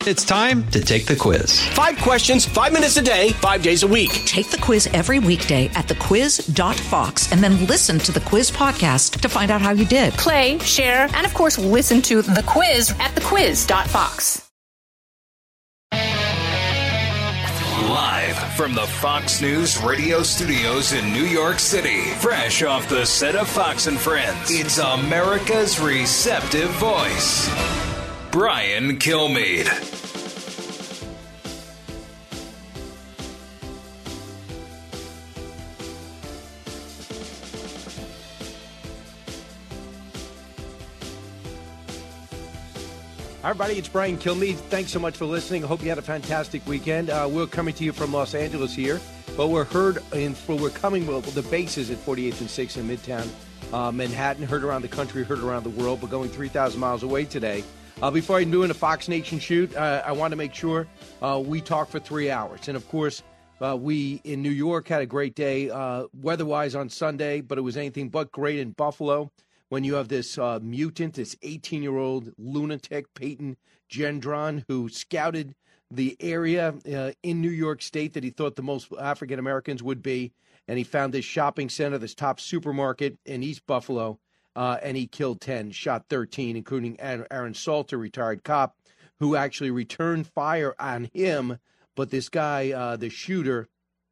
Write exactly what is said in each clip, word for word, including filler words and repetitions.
It's time to take the quiz. Five questions, five minutes a day, five days a week. Take the quiz every weekday at the quiz dot fox and then listen to the quiz podcast to find out how you did. Play, share, and of course, listen to the quiz at the quiz dot fox. Live from the Fox News radio studios in New York City, fresh off the set of Fox and Friends, it's America's receptive voice, Brian Kilmeade. Hi, everybody. It's Brian Kilmeade. Thanks so much for listening. I hope you had a fantastic weekend. Uh, we're coming to you from Los Angeles here, but we're heard in, we're coming, well, the base is at forty-eighth and sixth in Midtown uh, Manhattan, heard around the country, heard around the world, but going three thousand miles away today. Uh, before I'm doing a Fox Nation shoot, uh, I want to make sure uh, we talk for three hours. And, of course, uh, we in New York had a great day uh, weather-wise on Sunday, but it was anything but great in Buffalo. When you have this uh, mutant, this eighteen-year-old lunatic, Peyton Gendron, who scouted the area uh, in New York State that he thought the most African Americans would be, and he found this shopping center, this top supermarket in East Buffalo, uh, and he killed ten, shot thirteen, including Aaron Salter, retired cop, who actually returned fire on him, but this guy, uh, the shooter,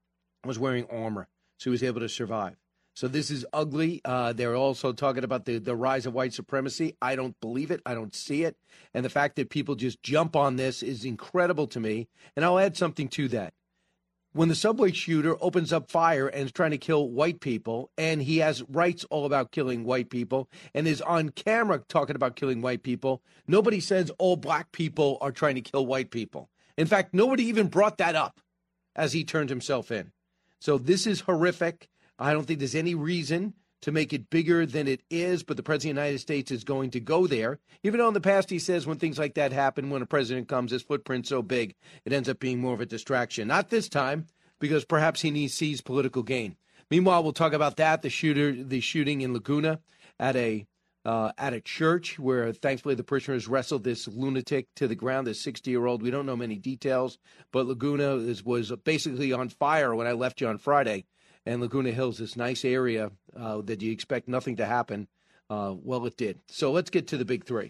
was wearing armor, so he was able to survive. So this is ugly. Uh, they're also talking about the, the rise of white supremacy. I don't believe it. I don't see it. And the fact that people just jump on this is incredible to me. And I'll add something to that. When the subway shooter opens up fire and is trying to kill white people, and he has rights all about killing white people, and is on camera talking about killing white people, nobody says all black people are trying to kill white people. In fact, nobody even brought that up as he turned himself in. So this is horrific. I don't think there's any reason to make it bigger than it is, but the President of the United States is going to go there. Even though in the past he says when things like that happen, when a president comes, his footprint's so big, it ends up being more of a distraction. Not this time, because perhaps he needs sees political gain. Meanwhile, we'll talk about that, the shooter, the shooting in Laguna at a uh, at a church where thankfully the parishioners wrestled this lunatic to the ground, this sixty-year-old. We don't know many details, but Laguna is, was basically on fire when I left you on Friday. And Laguna Hills, this nice area uh, that you expect nothing to happen. Uh, well, it did. So let's get to the big three.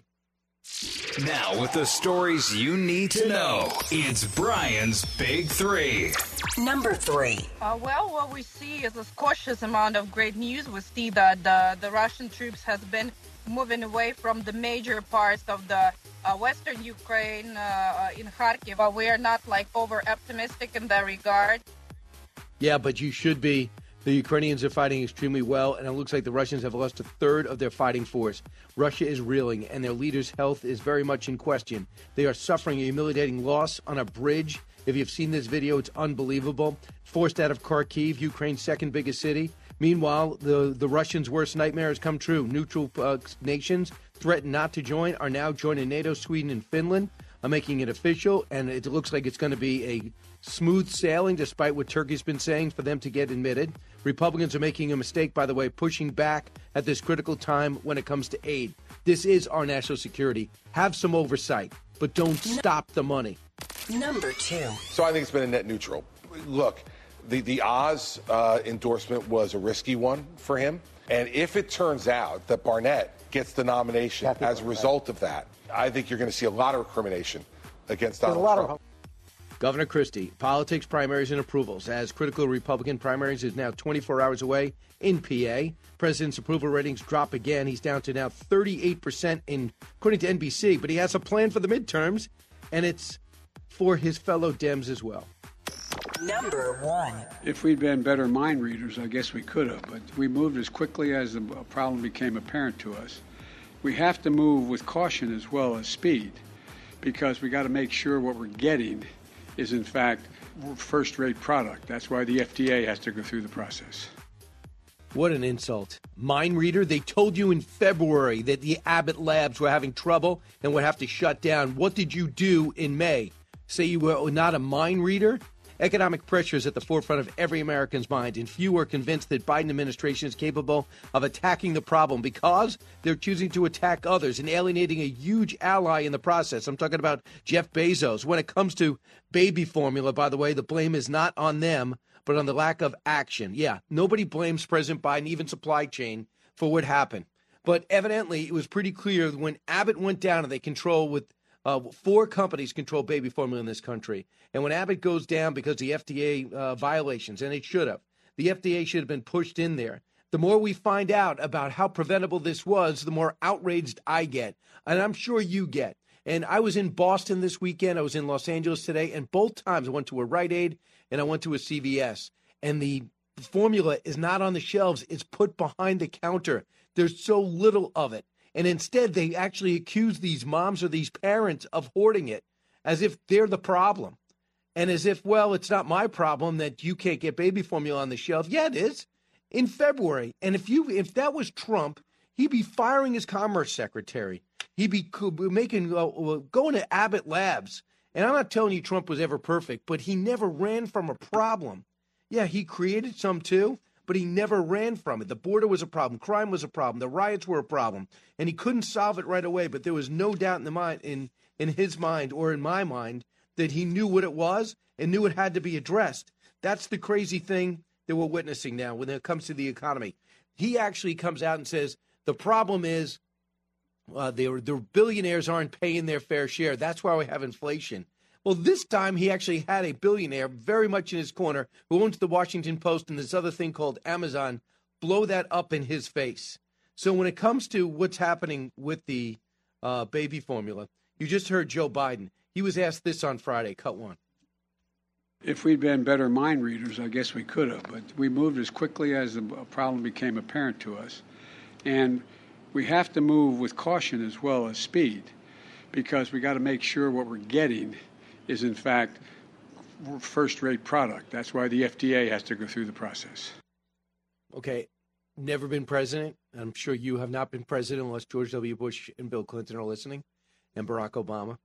Now, with the stories you need to know, it's Brian's Big Three. Number three. Uh, well, what we see is a cautious amount of great news. We see that the, the Russian troops has been moving away from the major parts of the uh, western Ukraine uh, in Kharkiv. Uh, we are not like over optimistic in that regard. Yeah, but you should be. The Ukrainians are fighting extremely well, and it looks like the Russians have lost a third of their fighting force. Russia is reeling, and their leader's health is very much in question. They are suffering a humiliating loss on a bridge. If you've seen this video, it's unbelievable. Forced out of Kharkiv, Ukraine's second biggest city. Meanwhile, the, the Russians' worst nightmare has come true. Neutral uh, nations threatened not to join are now joining NATO. Sweden and Finland are making it official, and it looks like it's going to be a smooth sailing, despite what Turkey's been saying, for them to get admitted. Republicans are making a mistake, by the way, pushing back at this critical time when it comes to aid. This is our national security. Have some oversight, but don't stop the money. Number two. So I think it's been a net neutral. Look, the, the Oz uh, endorsement was a risky one for him. And if it turns out that Barnett gets the nomination as a result of that, I think you're going to see a lot of recrimination against Donald Trump. Of- Governor Christie, politics, primaries, and approvals. As critical Republican primaries is now twenty-four hours away in P A. President's approval ratings drop again. He's down to now thirty-eight percent, in, according to N B C. But he has a plan for the midterms, and it's for his fellow Dems as well. Number one. If we'd been better mind readers, I guess we could have. But we moved as quickly as the problem became apparent to us. We have to move with caution as well as speed, because we got to make sure what we're getting is, in fact, first-rate product. That's why the F D A has to go through the process. What an insult. Mind reader, they told you in February that the Abbott labs were having trouble and would have to shut down. What did you do in May? Say you were not a mind reader? Economic pressure is at the forefront of every American's mind, and few are convinced that Biden administration is capable of attacking the problem because they're choosing to attack others and alienating a huge ally in the process. I'm talking about Jeff Bezos. When it comes to baby formula, by the way, the blame is not on them, but on the lack of action. Yeah, nobody blames President Biden, even supply chain, for what happened. But evidently, it was pretty clear when Abbott went down and they control with uh, four companies control baby formula in this country. And when Abbott goes down because of the F D A uh, violations, and it should have, the F D A should have been pushed in there. The more we find out about how preventable this was, the more outraged I get. And I'm sure you get. And I was in Boston this weekend. I was in Los Angeles today. And both times I went to a Rite Aid and I went to a C V S. And the formula is not on the shelves. It's put behind the counter. There's so little of it. And instead, they actually accuse these moms or these parents of hoarding it as if they're the problem. And as if, well, it's not my problem that you can't get baby formula on the shelf. Yeah, it is. In February. And if you if that was Trump, he'd be firing his commerce secretary. He'd be making uh, going to Abbott Labs. And I'm not telling you Trump was ever perfect, but he never ran from a problem. Yeah, he created some too, but he never ran from it. The border was a problem. Crime was a problem. The riots were a problem. And he couldn't solve it right away. But there was no doubt in the mind, in, in his mind or in my mind that he knew what it was and knew it had to be addressed. That's the crazy thing that we're witnessing now when it comes to the economy. He actually comes out and says the problem is uh, the, the billionaires aren't paying their fair share. That's why we have inflation. Well, this time he actually had a billionaire very much in his corner who owns the Washington Post and this other thing called Amazon blow that up in his face. So when it comes to what's happening with the uh, baby formula, you just heard Joe Biden. He was asked this on Friday, cut one. If we'd been better mind readers, I guess we could have, but we moved as quickly as the problem became apparent to us. And we have to move with caution as well as speed, because we got to make sure what we're getting is, in fact, first-rate product. That's why the F D A has to go through the process. Okay, never been president. I'm sure you have not been president unless George W. Bush and Bill Clinton are listening, and Barack Obama.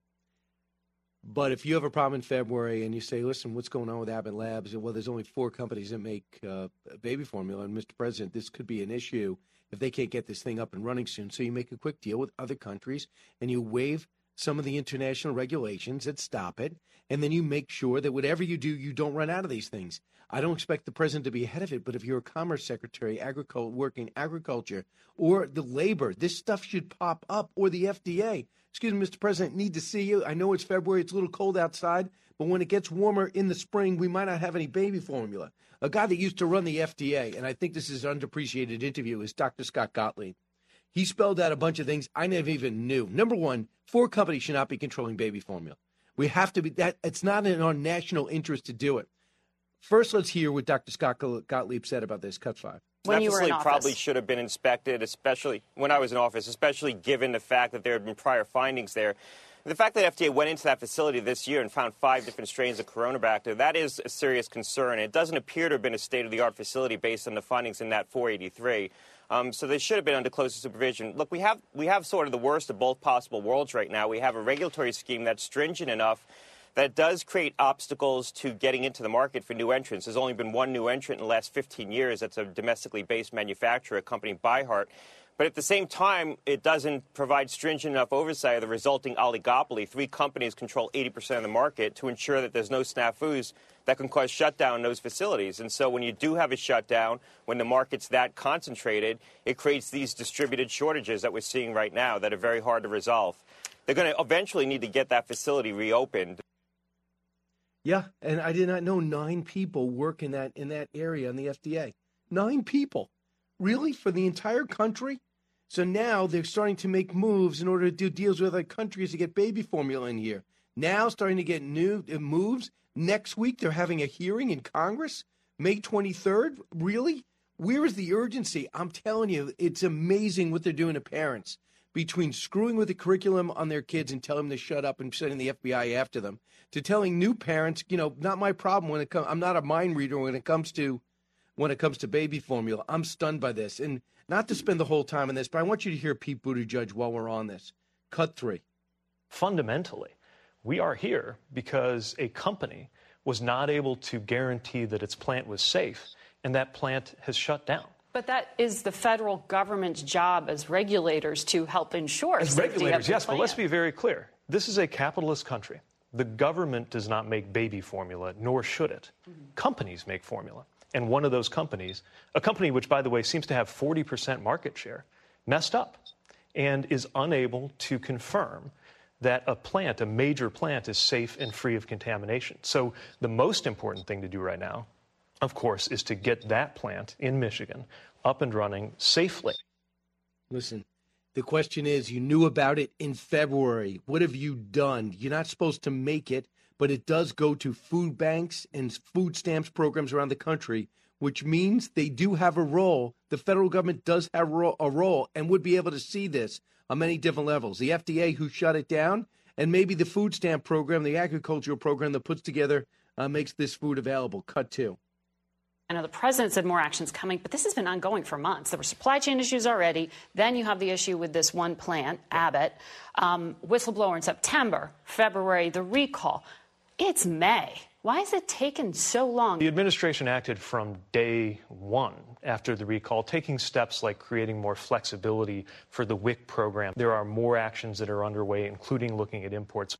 But if you have a problem in February and you say, listen, what's going on with Abbott Labs? Well, there's only four companies that make uh, baby formula. And, Mister President, this could be an issue if they can't get this thing up and running soon. So you make a quick deal with other countries and you waive some of the international regulations that stop it. And then you make sure that whatever you do, you don't run out of these things. I don't expect the president to be ahead of it. But if you're a commerce secretary, agricul- working agriculture, or the labor, this stuff should pop up, or the F D A. Excuse me, Mister President, need to see you. I know it's February. It's a little cold outside. But when it gets warmer in the spring, we might not have any baby formula. A guy that used to run the F D A, and I think this is an underappreciated interview, is Doctor Scott Gottlieb. He spelled out a bunch of things I never even knew. Number one, four companies should not be controlling baby formula. We have to be that. It's not in our national interest to do it. First, let's hear what Doctor Scott Gottlieb said about this. Cut five. When that facility probably should have been inspected, especially when I was in office, especially given the fact that there had been prior findings there. The fact that F D A went into that facility this year and found five different strains of Coronabacter, that is a serious concern. It doesn't appear to have been a state-of-the-art facility based on the findings in that four eighty-three. Um, so they should have been under closer supervision. Look, we have we have sort of the worst of both possible worlds right now. We have a regulatory scheme that's stringent enough that does create obstacles to getting into the market for new entrants. There's only been one new entrant in the last fifteen years. That's a domestically based manufacturer, a company, ByHeart. But at the same time, it doesn't provide stringent enough oversight of the resulting oligopoly. Three companies control eighty percent of the market to ensure that there's no snafus that can cause shutdown in those facilities. And so when you do have a shutdown, when the market's that concentrated, it creates these distributed shortages that we're seeing right now that are very hard to resolve. They're going to eventually need to get that facility reopened. Yeah, and I did not know nine people work in that in that area in the F D A. Nine people. Really? For the entire country? So now they're starting to make moves in order to do deals with other countries to get baby formula in here. Now starting to get new uh, moves. Next week they're having a hearing in Congress, May twenty-third. Really? Where is the urgency? I'm telling you, it's amazing what they're doing to parents. Between screwing with the curriculum on their kids and telling them to shut up and sending the F B I after them, to telling new parents, you know, not my problem when it comes. I'm not a mind reader when it comes to when it comes to baby formula. I'm stunned by this, and not to spend the whole time on this, but I want you to hear Pete Buttigieg while we're on this. Cut three. Fundamentally, we are here because a company was not able to guarantee that its plant was safe, and that plant has shut down. But that is the federal government's job as regulators to help ensure As safety regulators, of the yes, plant. but let's be very clear. This is a capitalist country. The government does not make baby formula, nor should it. Mm-hmm. Companies make formula. And one of those companies, a company which, by the way, seems to have forty percent market share, messed up and is unable to confirm that a plant, a major plant, is safe and free of contamination. So the most important thing to do right now, of course, is to get that plant in Michigan up and running safely. Listen, the question is, you knew about it in February. What have you done? You're not supposed to make it, but it does go to food banks and food stamps programs around the country, which means they do have a role. The federal government does have a role and would be able to see this on many different levels. The F D A, who shut it down, and maybe the food stamp program, the agricultural program that puts together, uh, makes this food available. Cut two. I know the president said more action's coming, but this has been ongoing for months. There were supply chain issues already. Then you have the issue with this one plant, Abbott. Um, whistleblower in September, February, the recall. It's May. Why has it taken so long? The administration acted from day one after the recall, taking steps like creating more flexibility for the W I C program. There are more actions that are underway, including looking at imports.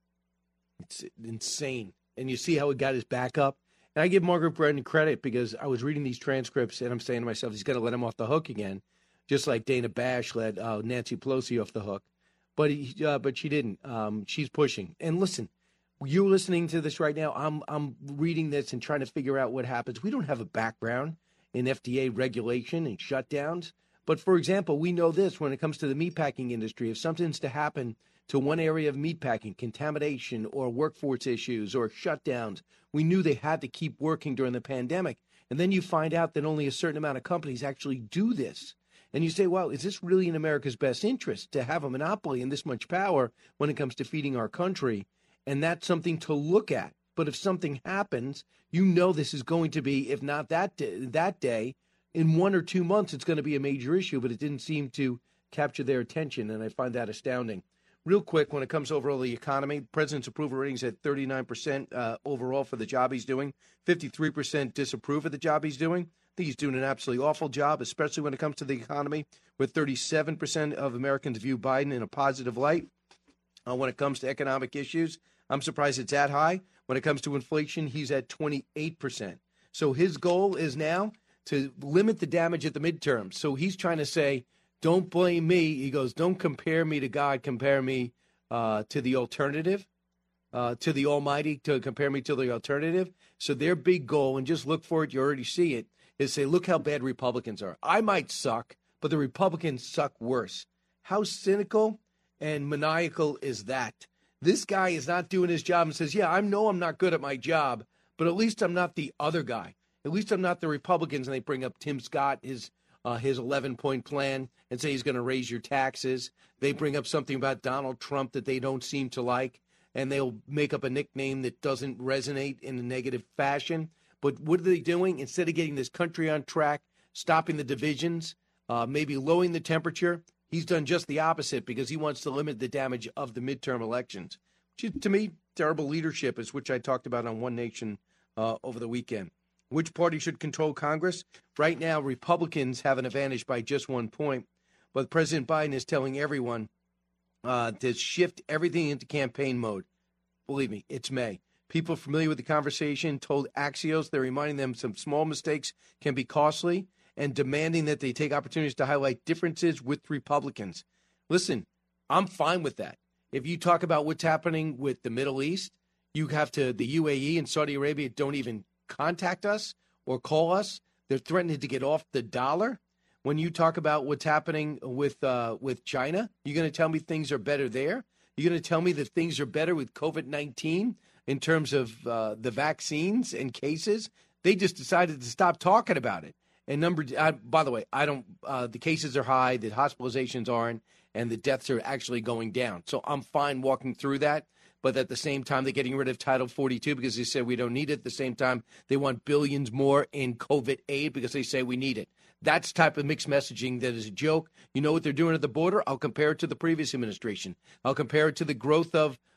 It's insane. And you see how it got his back up? And I give Margaret Brennan credit because I was reading these transcripts and I'm saying to myself, he's going to let him off the hook again, just like Dana Bash let uh, Nancy Pelosi off the hook. But he, uh, but she didn't. Um, she's pushing. And listen, you're listening to this right now. I'm I'm reading this and trying to figure out what happens. We don't have a background in F D A regulation and shutdowns. But, for example, we know this when it comes to the meatpacking industry. If something's to happen to one area of meatpacking, contamination or workforce issues or shutdowns, we knew they had to keep working during the pandemic. And then you find out that only a certain amount of companies actually do this. And you say, well, is this really in America's best interest to have a monopoly and this much power when it comes to feeding our country? And that's something to look at. But if something happens, you know this is going to be, if not that day, that day, in one or two months, it's going to be a major issue. But it didn't seem to capture their attention, and I find that astounding. Real quick, when it comes to overall the economy, the president's approval ratings at thirty-nine percent uh, overall for the job he's doing, fifty-three percent disapprove of the job he's doing. I think he's doing an absolutely awful job, especially when it comes to the economy, with thirty-seven percent of Americans view Biden in a positive light. Uh, when it comes to economic issues, I'm surprised it's that high. When it comes to inflation, he's at twenty-eight percent. So his goal is now to limit the damage at the midterms. So he's trying to say, don't blame me. He goes, don't compare me to God, compare me uh, to the alternative, uh, to the Almighty, to compare me to the alternative. So their big goal, and just look for it, you already see it, is say, look how bad Republicans are. I might suck, but the Republicans suck worse. How cynical and maniacal is that? This guy is not doing his job and says, yeah, I know I'm not good at my job, but at least I'm not the other guy. At least I'm not the Republicans. And they bring up Tim Scott, his uh, his eleven-point plan, and say he's going to raise your taxes. They bring up something about Donald Trump that they don't seem to like, and they'll make up a nickname that doesn't resonate in a negative fashion. But what are they doing? Instead of getting this country on track, stopping the divisions, uh, maybe lowering the temperature, he's done just the opposite because he wants to limit the damage of the midterm elections. Which is, to me, terrible leadership, is which I talked about on One Nation uh, over the weekend. Which party should control Congress? Right now, Republicans have an advantage by just one point. But President Biden is telling everyone uh, to shift everything into campaign mode. Believe me, it's May. People familiar with the conversation told Axios they're reminding them some small mistakes can be costly and demanding that they take opportunities to highlight differences with Republicans. Listen, I'm fine with that. If you talk about what's happening with the Middle East, you have to, the U A E and Saudi Arabia don't even contact us or call us. They're threatening to get off the dollar. When you talk about what's happening with uh, with China, you're going to tell me things are better there? You're going to tell me that things are better with COVID nineteen in terms of uh, the vaccines and cases? They just decided to stop talking about it. And number, uh, by the way, I don't. Uh, the cases are high, the hospitalizations aren't, and the deaths are actually going down. So I'm fine walking through that. But at the same time, they're getting rid of Title forty-two because they said we don't need it. At the same time, they want billions more in COVID aid because they say we need it. That's the type of mixed messaging that is a joke. You know what they're doing at the border? I'll compare it to the previous administration. I'll compare it to the growth of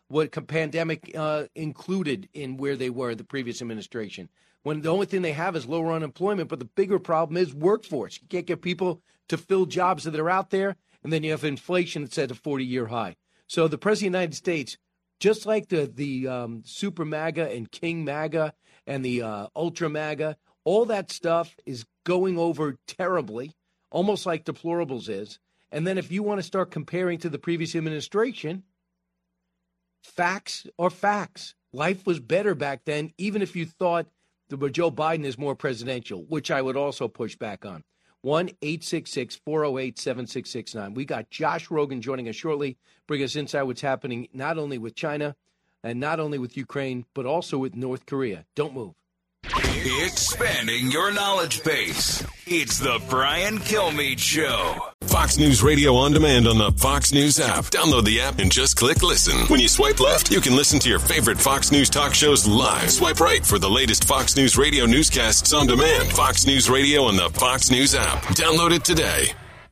what a pandemic uh, included in where they were, the previous administration, when the only thing they have is lower unemployment. But the bigger problem is workforce. You can't get people to fill jobs that are out there, and then you have inflation that's at a forty-year high. So the President of the United States, just like the, the um, Super MAGA and King MAGA and the uh, Ultra MAGA, all that stuff is going over terribly, almost like deplorables is. And then if you want to start comparing to the previous administration, facts are facts. Life was better back then, even if you thought that Joe Biden is more presidential, which I would also push back on. one eight six six, four oh eight, seven six six nine. We got Josh Rogan joining us shortly, bring us inside what's happening not only with China and not only with Ukraine, but also with North Korea. Don't move. Expanding your knowledge base. It's the Brian Kilmeade Show. Fox News Radio on demand on the Fox News app. Download the app and just click listen. When you swipe left, you can listen to your favorite Fox News talk shows live. Swipe right for the latest Fox News Radio newscasts on demand. Fox News Radio on the Fox News app. Download it today.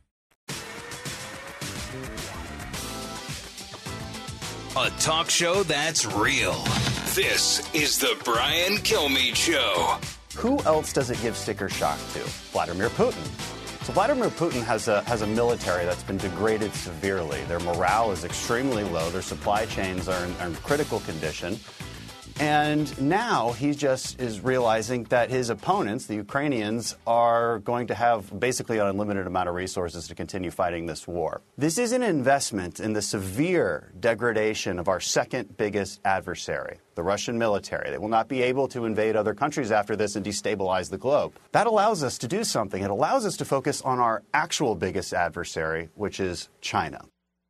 A talk show that's real. This is the Brian Kilmeade Show. Who else does it give sticker shock to? Vladimir Putin. So Vladimir Putin has a has a military that's been degraded severely. Their morale is extremely low. Their supply chains are in, are in critical condition. And now he just is realizing that his opponents, the Ukrainians, are going to have basically an unlimited amount of resources to continue fighting this war. This is an investment in the severe degradation of our second biggest adversary, the Russian military. They will not be able to invade other countries after this and destabilize the globe. That allows us to do something. It allows us to focus on our actual biggest adversary, which is China.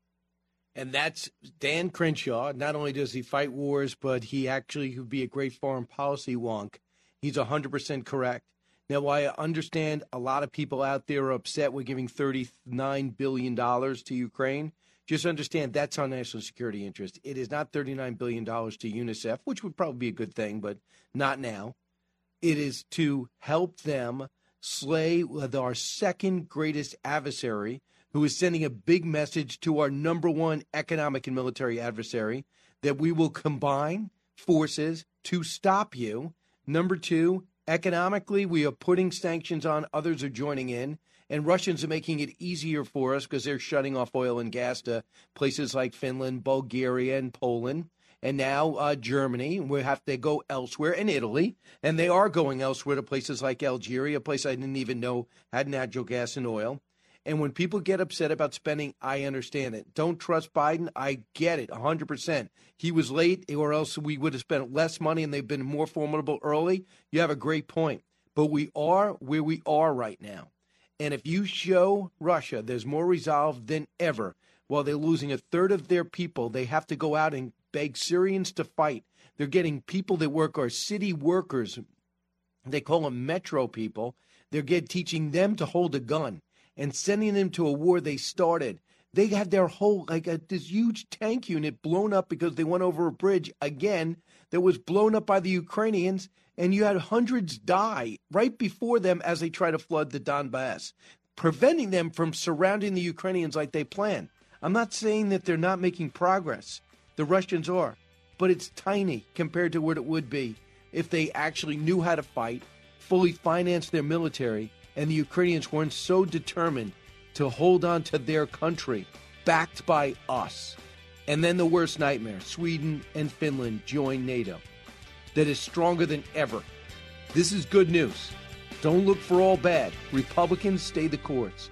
And that's Dan Crenshaw. Not only does he fight wars, but he actually could be a great foreign policy wonk. He's one hundred percent correct. Now, I understand a lot of people out there are upset with giving thirty-nine billion dollars to Ukraine. Just understand that's our national security interest. It is not thirty-nine billion dollars to UNICEF, which would probably be a good thing, but not now. It is to help them slay our second greatest adversary, who is sending a big message to our number one economic and military adversary that we will combine forces to stop you. Number two, economically, we are putting sanctions on. Others are joining in. And Russians are making it easier for us because they're shutting off oil and gas to places like Finland, Bulgaria, and Poland. And now uh, Germany. We have to go elsewhere, and Italy. And they are going elsewhere to places like Algeria, a place I didn't even know had natural gas and oil. And when people get upset about spending, I understand it. Don't trust Biden. I get it one hundred percent. He was late, or else we would have spent less money and they've been more formidable early. You have a great point. But we are where we are right now. And if you show Russia there's more resolve than ever, while they're losing a third of their people, they have to go out and beg Syrians to fight. They're getting people that work are city workers. They call them metro people. They're get, teaching them to hold a gun and sending them to a war they started. They had their whole, like a, this huge tank unit blown up because they went over a bridge again that was blown up by the Ukrainians, and you had hundreds die right before them as they try to flood the Donbass, preventing them from surrounding the Ukrainians like they planned. I'm not saying that they're not making progress. The Russians are, but it's tiny compared to what it would be if they actually knew how to fight, fully financed their military, and the Ukrainians weren't so determined to hold on to their country, backed by us. And then the worst nightmare, Sweden and Finland join NATO. That is stronger than ever. This is good news. Don't look for all bad. Republicans, stay the course.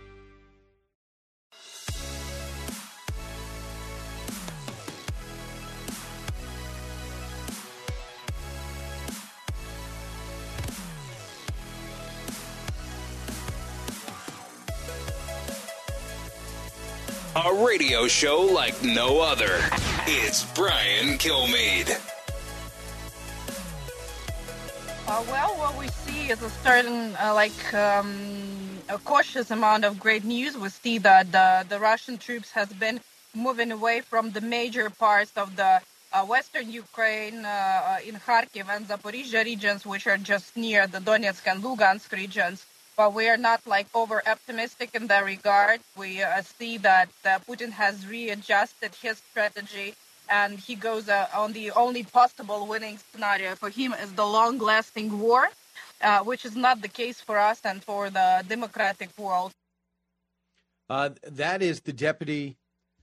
A radio show like no other. It's Brian Kilmeade. Uh, well, what we see is a certain, uh, like, um, a cautious amount of great news. We see that the, the Russian troops has been moving away from the major parts of the uh, western Ukraine uh, in Kharkiv and Zaporizhia regions, which are just near the Donetsk and Lugansk regions. But we are not, like, over-optimistic in that regard. We uh, see that uh, Putin has readjusted his strategy and he goes uh, on the only possible winning scenario for him is the long-lasting war, uh, which is not the case for us and for the democratic world. Uh, that is the deputy.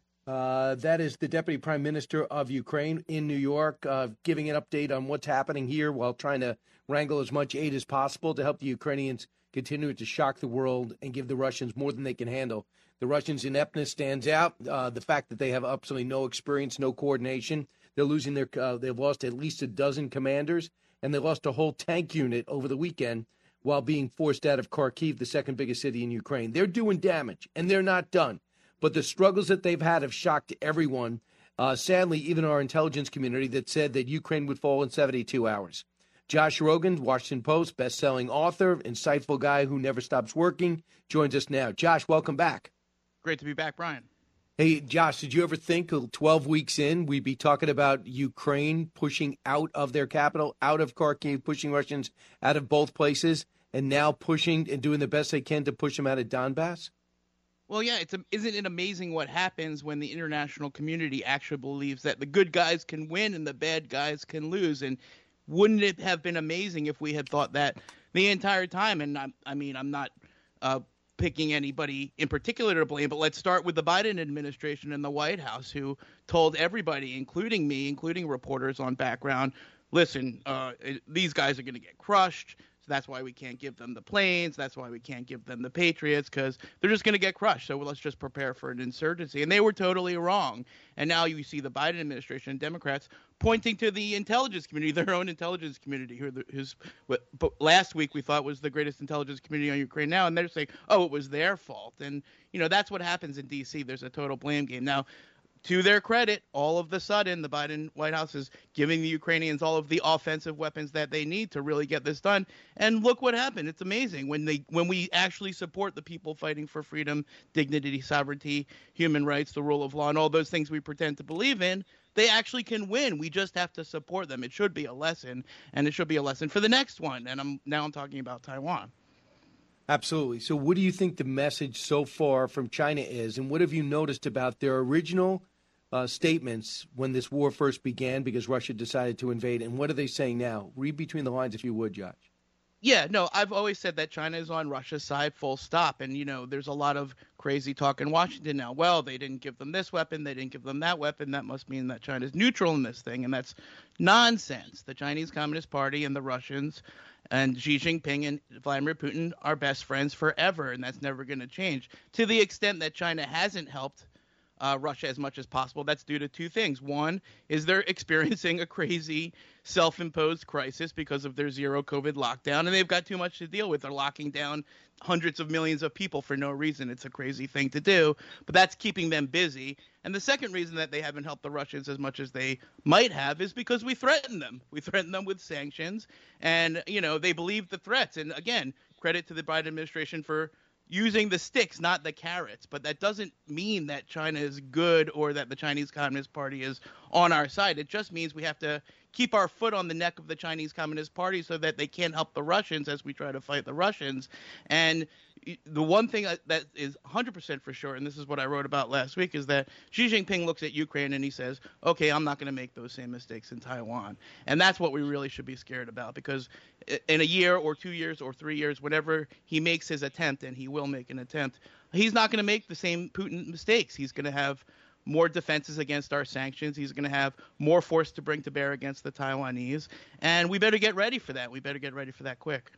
Uh, that is the deputy prime minister of Ukraine in New York, uh, giving an update on what's happening here while trying to wrangle as much aid as possible to help the Ukrainians continue to shock the world and give the Russians more than they can handle. The Russians' ineptness stands out. Uh, the fact that they have absolutely no experience, no coordination. They're losing their. Uh, they've lost at least a dozen commanders, and they lost a whole tank unit over the weekend while being forced out of Kharkiv, the second biggest city in Ukraine. They're doing damage, and they're not done. But the struggles that they've had have shocked everyone. Uh, sadly, even our intelligence community that said that Ukraine would fall in seventy-two hours. Josh Rogin, Washington Post, best-selling author, insightful guy who never stops working, joins us now. Josh, welcome back. Great to be back, Brian. Hey, Josh, did you ever think twelve weeks in we'd be talking about Ukraine pushing out of their capital, out of Kharkiv, pushing Russians out of both places, and now pushing and doing the best they can to push them out of Donbass? Well, yeah, it's a, isn't it amazing what happens when the international community actually believes that the good guys can win and the bad guys can lose? And wouldn't it have been amazing if we had thought that the entire time? And I, I mean, I'm not uh, picking anybody in particular to blame, but let's start with the Biden administration and the White House, who told everybody, including me, including reporters on background, listen, uh, these guys are going to get crushed. That's why we can't give them the planes. That's why we can't give them the Patriots, because they're just going to get crushed. So let's just prepare for an insurgency. And they were totally wrong. And now you see the Biden administration and Democrats pointing to the intelligence community, their own intelligence community, who who's what last week we thought was the greatest intelligence community on Ukraine now. And they're saying, oh, it was their fault. And, you know, that's what happens in D C. There's a total blame game. Now, to their credit, all of the sudden, the Biden White House is giving the Ukrainians all of the offensive weapons that they need to really get this done. And look what happened. It's amazing. When they when we actually support the people fighting for freedom, dignity, sovereignty, human rights, the rule of law, and all those things we pretend to believe in, they actually can win. We just have to support them. It should be a lesson, and it should be a lesson for the next one. And I'm now I'm talking about Taiwan. Absolutely. So what do you think the message so far from China is, and what have you noticed about their original Uh, statements when this war first began because Russia decided to invade, and what are they saying now? Read between the lines if you would, Josh. Yeah, no, I've always said that China is on Russia's side, full stop. And, you know, there's a lot of crazy talk in Washington now. Well, they didn't give them this weapon. They didn't give them that weapon. That must mean that China's neutral in this thing. And that's nonsense. The Chinese Communist Party and the Russians and Xi Jinping and Vladimir Putin are best friends forever, and that's never going to change. To the extent that China hasn't helped Uh, Russia as much as possible, that's due to two things. One is they're experiencing a crazy self-imposed crisis because of their zero COVID lockdown, and they've got too much to deal with. They're locking down hundreds of millions of people for no reason. It's a crazy thing to do, but that's keeping them busy. And the second reason that they haven't helped the Russians as much as they might have is because we threaten them. We threaten them with sanctions, and, you know, they believe the threats. And again, credit to the Biden administration for using the sticks, not the carrots. But that doesn't mean that China is good or that the Chinese Communist Party is on our side. It just means we have to keep our foot on the neck of the Chinese Communist Party so that they can't help the Russians as we try to fight the Russians. And the one thing that is one hundred percent for sure, and this is what I wrote about last week, is that Xi Jinping looks at Ukraine and he says, okay, I'm not going to make those same mistakes in Taiwan. And that's what we really should be scared about, because in a year or two years or three years, whenever he makes his attempt, and he will make an attempt, he's not going to make the same Putin mistakes. He's going to have more defenses against our sanctions. He's going to have more force to bring to bear against the Taiwanese. And we better get ready for that. We better get ready for that quick.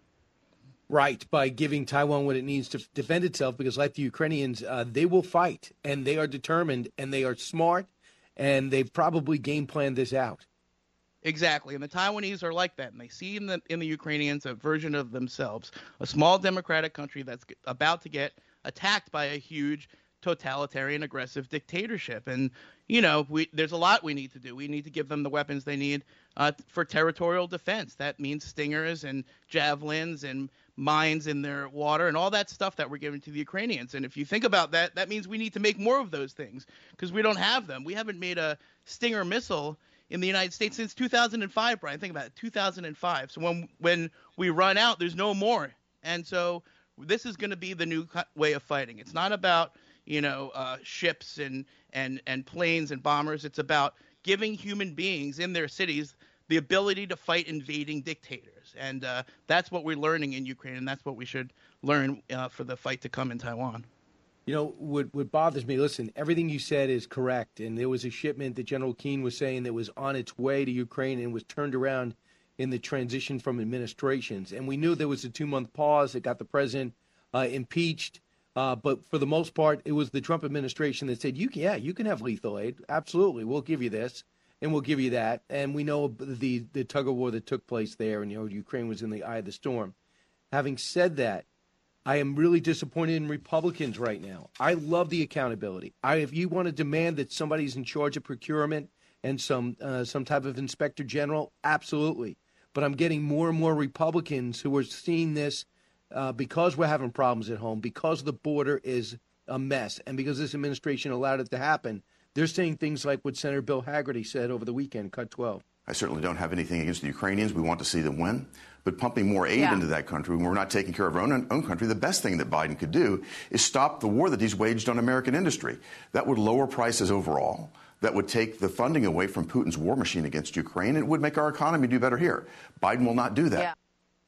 Right, by giving Taiwan what it needs to defend itself, because like the Ukrainians, uh, they will fight, and they are determined, and they are smart, and they've probably game planned this out. Exactly, and the Taiwanese are like that, and they see in the in the Ukrainians a version of themselves, a small democratic country that's about to get attacked by a huge totalitarian, aggressive dictatorship. And, you know, we, there's a lot we need to do. We need to give them the weapons they need uh, for territorial defense. That means stingers and javelins and mines in their water and all that stuff that we're giving to the Ukrainians. And if you think about that, that means we need to make more of those things, because we don't have them. We haven't made a Stinger missile in the United States since two thousand five, Brian. Think about it, two thousand five. So when when we run out, there's no more. And so this is going to be the new way of fighting. It's not about, you know, uh, ships and, and, and planes and bombers. It's about giving human beings in their cities the ability to fight invading dictators. And uh, that's what we're learning in Ukraine, and that's what we should learn uh, for the fight to come in Taiwan. You know, what, what bothers me, listen, everything you said is correct. And there was a shipment that General Keane was saying that was on its way to Ukraine and was turned around in the transition from administrations. And we knew there was a two-month pause that got the president uh, impeached. Uh, but for the most part, it was the Trump administration that said, "You can, yeah, you can have lethal aid. Absolutely. We'll give you this, and we'll give you that." And we know the, the tug-of-war that took place there, and, you know, Ukraine was in the eye of the storm. Having said that, I am really disappointed in Republicans right now. I love the accountability. I, if you want to demand that somebody's in charge of procurement and some uh, some type of inspector general, absolutely. But I'm getting more and more Republicans who are seeing this uh, because we're having problems at home, because the border is a mess, and because this administration allowed it to happen. They're saying things like what Senator Bill Hagerty said over the weekend, cut twelve. I certainly don't have anything against the Ukrainians. We want to see them win. But pumping more aid yeah. into that country when we're not taking care of our own, own country, the best thing that Biden could do is stop the war that he's waged on American industry. That would lower prices overall. That would take the funding away from Putin's war machine against Ukraine. It would make our economy do better here. Biden will not do that. Yeah.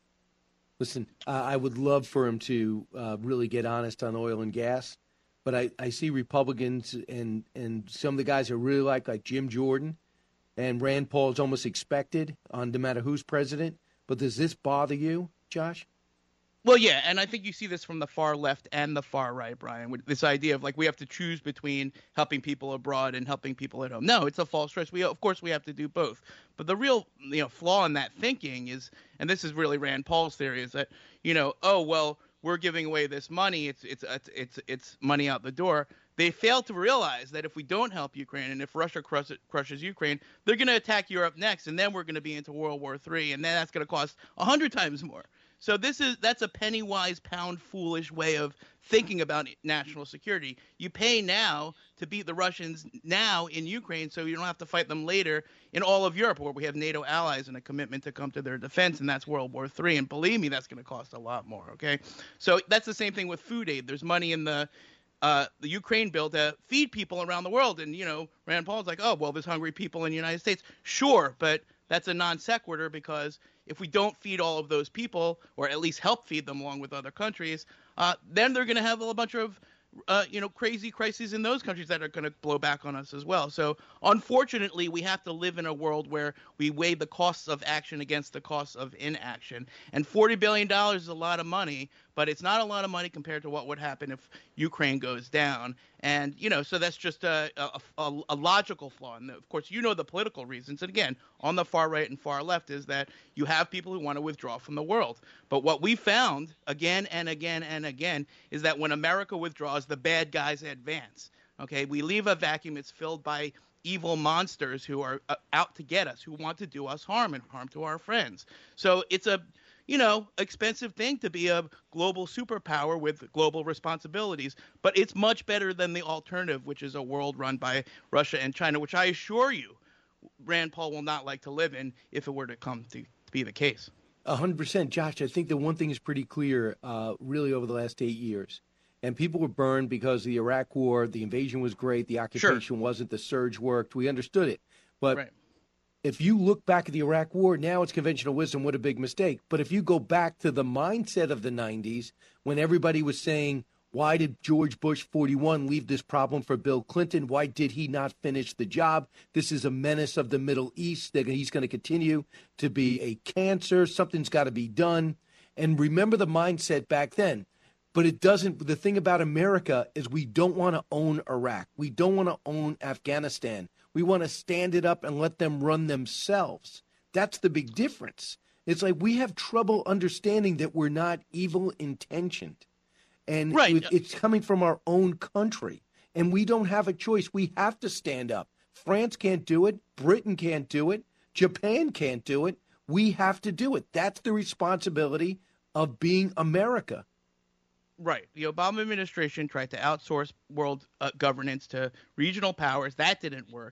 Listen, uh, I would love for him to uh, really get honest on oil and gas. But I, I see Republicans and, and some of the guys I really like, like Jim Jordan and Rand Paul is almost expected on no matter who's president. But does this bother you, Josh? Well, yeah, and I think you see this from the far left and the far right, Brian, with this idea of, like, we have to choose between helping people abroad and helping people at home. No, it's a false choice. We, of course, we have to do both. But the real, you know, flaw in that thinking is, and this is really Rand Paul's theory, is that, you know, oh, well, we're giving away this money. It's it's it's it's, it's money out the door. They fail to realize that if we don't help Ukraine and if Russia crushes, crushes Ukraine, they're going to attack Europe next, and then we're going to be into World War Three, and then that's going to cost a hundred times more. So this is that's a penny wise, pound foolish way of thinking about national security. You pay now to beat the Russians now in Ukraine, so you don't have to fight them later in all of Europe, where we have NATO allies and a commitment to come to their defense, and that's World War Three. And believe me, that's going to cost a lot more. Okay, so that's the same thing with food aid. There's money in the Uh, the Ukraine bill to feed people around the world. And, you know, Rand Paul's like, oh, well, there's hungry people in the United States. Sure, but that's a non sequitur, because if we don't feed all of those people, or at least help feed them along with other countries, uh, then they're going to have a bunch of, uh, you know, crazy crises in those countries that are going to blow back on us as well. So unfortunately, we have to live in a world where we weigh the costs of action against the costs of inaction. And forty billion dollars is a lot of money, but it's not a lot of money compared to what would happen if Ukraine goes down. And, you know, so that's just a, a, a, a logical flaw. And, of course, you know the political reasons. And, again, on the far right and far left is that you have people who want to withdraw from the world. But what we found again and again and again is that when America withdraws, the bad guys advance. Okay, we leave a vacuum. It's filled by evil monsters who are uh, out to get us, who want to do us harm and harm to our friends. So it's a you know, expensive thing to be a global superpower with global responsibilities. But it's much better than the alternative, which is a world run by Russia and China, which I assure you Rand Paul will not like to live in if it were to come to, to be the case. A hundred percent. Josh, I think the one thing is pretty clear, uh, really, over the last eight years. And people were burned because of the Iraq war. The invasion was great. The occupation sure. wasn't. The surge worked. We understood it. But right. if you look back at the Iraq war, now it's conventional wisdom. What a big mistake. But if you go back to the mindset of the nineties, when everybody was saying, why did George Bush forty-one leave this problem for Bill Clinton? Why did he not finish the job? This is a menace of the Middle East. He's going to continue to be a cancer. Something's got to be done. And remember the mindset back then. But it doesn't. The thing about America is we don't want to own Iraq. We don't want to own Afghanistan. We want to stand it up and let them run themselves. That's the big difference. It's like we have trouble understanding that we're not evil intentioned. And right. it, it's coming from our own country. And we don't have a choice. We have to stand up. France can't do it. Britain can't do it. Japan can't do it. We have to do it. That's the responsibility of being America. Right. The Obama administration tried to outsource world uh, governance to regional powers. That didn't work.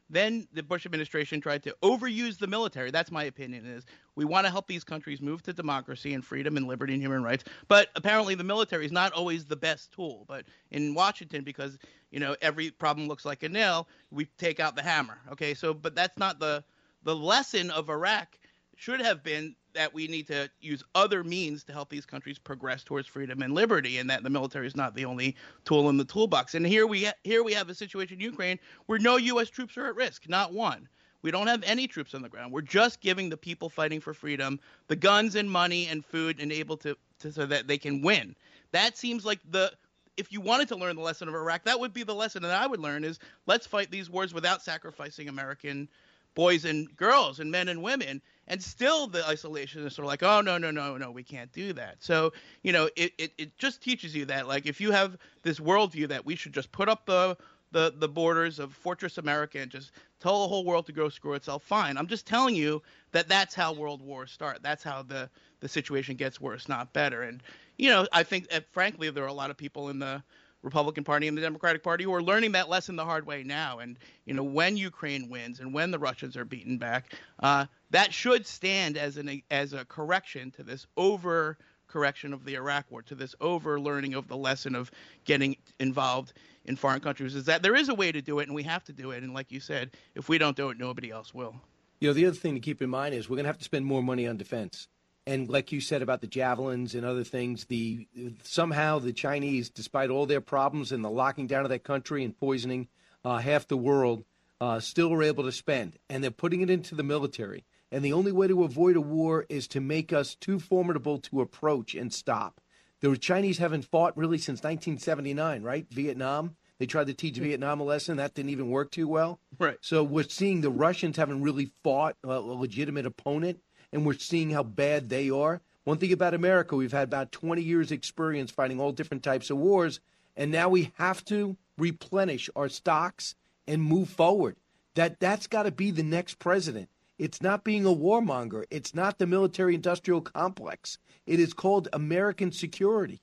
then the Bush administration tried to overuse the military. That's my opinion, is we want to help these countries move to democracy and freedom and liberty and human rights. But apparently the military is not always the best tool. But in Washington, because, you know, every problem looks like a nail, we take out the hammer. Okay, so but that's not the the lesson of Iraq. Should have been that we need to use other means to help these countries progress towards freedom and liberty, and that the military is not the only tool in the toolbox. And here we ha- here we have a situation in Ukraine where no U S troops are at risk, not one. We don't have any troops on the ground. We're just giving the people fighting for freedom the guns and money and food and able to, to so that they can win. That seems like the if you wanted to learn the lesson of Iraq, that would be the lesson that I would learn, is let's fight these wars without sacrificing American boys and girls and men and women. And still the isolationists are like, oh, no, no, no, no, we can't do that. So, you know, it, it, it just teaches you that, like, if you have this worldview that we should just put up the, the, the borders of Fortress America and just tell the whole world to go screw itself, fine. I'm just telling you that that's how world wars start. That's how the, the situation gets worse, not better. And, you know, I think, that, frankly, there are a lot of people in the Republican Party and the Democratic Party who are learning that lesson the hard way now. And, you know, when Ukraine wins and when the Russians are beaten back, uh, that should stand as an as a correction to this over correction of the Iraq war, to this over learning of the lesson of getting involved in foreign countries, is that there is a way to do it and we have to do it. And like you said, if we don't do it, nobody else will. You know, the other thing to keep in mind is we're going to have to spend more money on defense. And like you said about the javelins and other things, the somehow the Chinese, despite all their problems and the locking down of that country and poisoning uh, half the world, uh, still were able to spend. And they're putting it into the military. And the only way to avoid a war is to make us too formidable to approach and stop. The Chinese haven't fought really since nineteen seventy-nine, right? Vietnam. They tried to teach Vietnam a lesson. That didn't even work too well. Right. So we're seeing the Russians haven't really fought a legitimate opponent. And we're seeing how bad they are. One thing about America, we've had about twenty years experience fighting all different types of wars, and now we have to replenish our stocks and move forward. That, that's got to be the next president. It's not being a warmonger. It's not the military-industrial complex. It is called American security.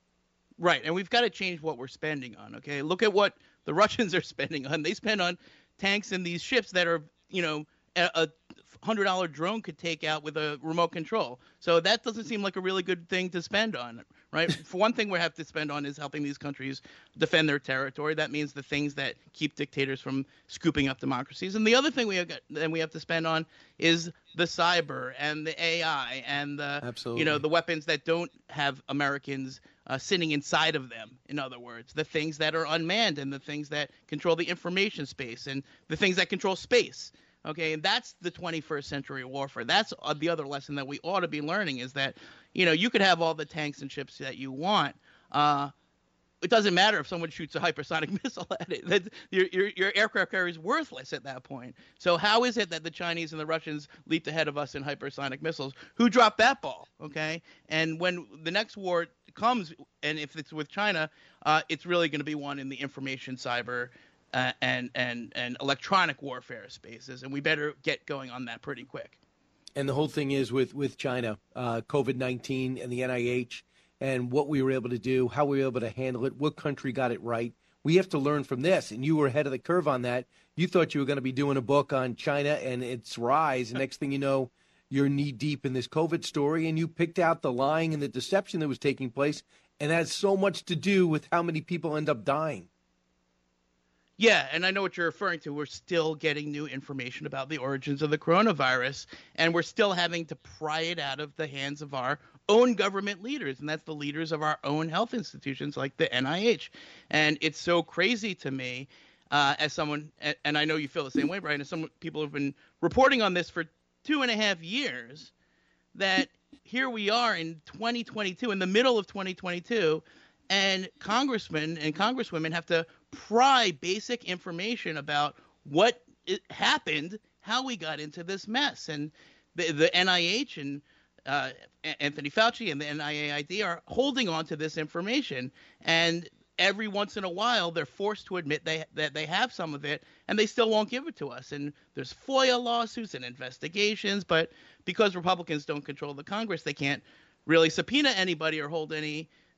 Right, and we've got to change what we're spending on, okay? Look at what the Russians are spending on. They spend on tanks and these ships that are, you know, a, a one hundred dollar drone could take out with a remote control. So that doesn't seem like a really good thing to spend on, right? For one thing we have to spend on is helping these countries defend their territory. That means the things that keep dictators from scooping up democracies. And the other thing we have got, then we have to spend on is the cyber and the A I and the, Absolutely. you know, the weapons that don't have Americans uh, sitting inside of them, in other words, the things that are unmanned and the things that control the information space and the things that control space. Okay, and that's the twenty-first century warfare. That's uh, the other lesson that we ought to be learning, is that, you know, you could have all the tanks and ships that you want. Uh, it doesn't matter if someone shoots a hypersonic missile at it. That, your, your, your aircraft carrier is worthless at that point. So how is it that the Chinese and the Russians leaped ahead of us in hypersonic missiles? Who dropped that ball? Okay, and when the next war comes, and if it's with China, uh, it's really going to be one in the information, cyber, Uh, and and and electronic warfare spaces, and we better get going on that pretty quick. And the whole thing is with with China, uh, COVID nineteen and the N I H, and what we were able to do, how we were able to handle it, what country got it right. We have to learn from this, and you were ahead of the curve on that. You thought you were going to be doing a book on China and its rise, and next thing you know, you're knee deep in this COVID story, and you picked out the lying and the deception that was taking place, and that has so much to do with how many people end up dying. Yeah, and I know what you're referring to. We're still getting new information about the origins of the coronavirus, and we're still having to pry it out of the hands of our own government leaders, and that's the leaders of our own health institutions like the N I H. And it's so crazy to me, uh, as someone, and I know you feel the same way, Brian, as some people have been reporting on this for two and a half years, that here we are in twenty twenty-two, in the middle of twenty twenty-two, and congressmen and congresswomen have to pry basic information about what it happened, how we got into this mess. And the, the N I H and uh, Anthony Fauci and the N I A I D are holding on to this information. And every once in a while, they're forced to admit they, that they have some of it, and they still won't give it to us. And there's FOIA lawsuits and investigations, but because Republicans don't control the Congress, they can't really subpoena anybody or hold any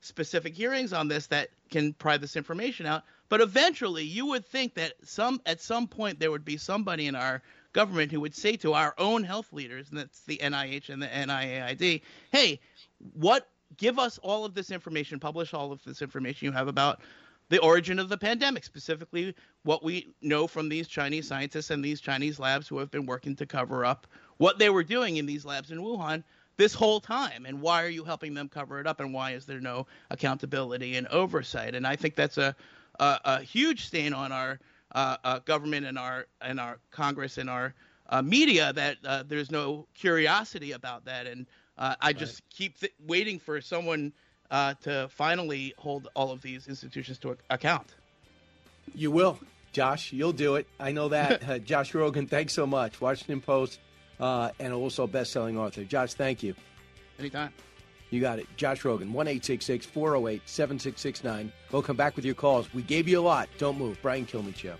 specific hearings on this that can pry this information out. But eventually, you would think that some at some point there would be somebody in our government who would say to our own health leaders, and that's the N I H and the N I A I D, hey, what? Give us all of this information, publish all of this information you have about the origin of the pandemic, specifically what we know from these Chinese scientists and these Chinese labs who have been working to cover up what they were doing in these labs in Wuhan this whole time. And why are you helping them cover it up? And why is there no accountability and oversight? And I think that's a a, a huge stain on our uh, uh, government and our and our Congress and our uh, media that uh, there's no curiosity about that. And uh, I just right. keep th- waiting for someone uh, to finally hold all of these institutions to account. You will, Josh. You'll do it. I know that. uh, Josh Rogin, thanks so much. Washington Post uh, and also best-selling author. Josh, thank you. Anytime. You got it. Josh Rogin, one eight six six, four oh eight, seven six six nine. We'll come back with your calls. We gave you a lot. Don't move. Brian Kilmeade Show.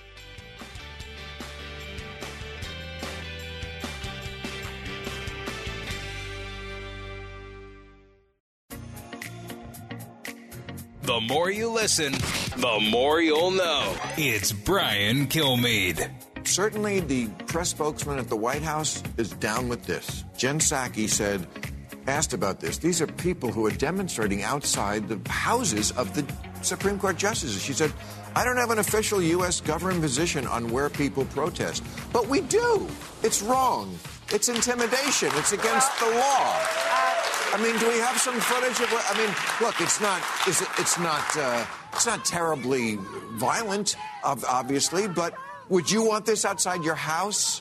The more you listen, the more you'll know. It's Brian Kilmeade. Certainly the press spokesman at the White House is down with this. Jen Psaki said, asked about this, these are people who are demonstrating outside the houses of the Supreme Court justices. She said, I don't have an official U S government position on where people protest, but we do. It's wrong. It's intimidation. It's against the law. I mean, do we have some footage of what? I mean, look, it's not. Is it, it's not. Uh, it's not terribly violent, obviously. But would you want this outside your house?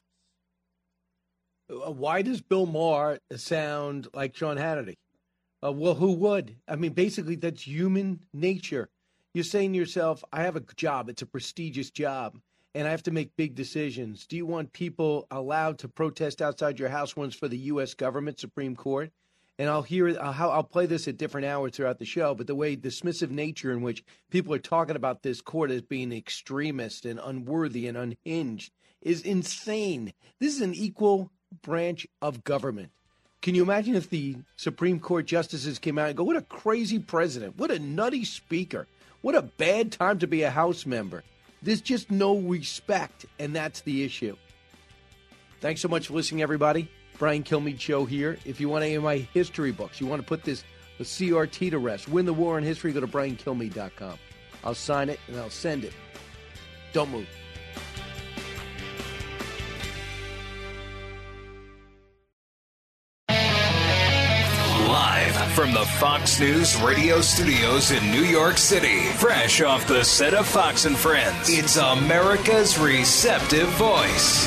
Why does Bill Maher sound like Sean Hannity? Uh, well, who would? I mean, basically, that's human nature. You're saying to yourself, I have a job. It's a prestigious job, and I have to make big decisions. Do you want people allowed to protest outside your house once for the U S government, Supreme Court? And I'll hear, I'll, I'll play this at different hours throughout the show, but the way dismissive nature in which people are talking about this court as being extremist and unworthy and unhinged is insane. This is an equal branch of government. Can you imagine if the Supreme Court justices came out and go, what a crazy president, what a nutty speaker, what a bad time to be a House member. There's just no respect, and that's the issue. Thanks so much for listening, everybody. Brian Kilmeade Show here. If you want any of my history books, you want to put this the C R T to rest, win the war on history, go to brian kilmeade dot com. I'll sign it and I'll send it. Don't move. Live from the Fox News radio studios in New York City, fresh off the set of Fox and Friends, it's America's receptive voice,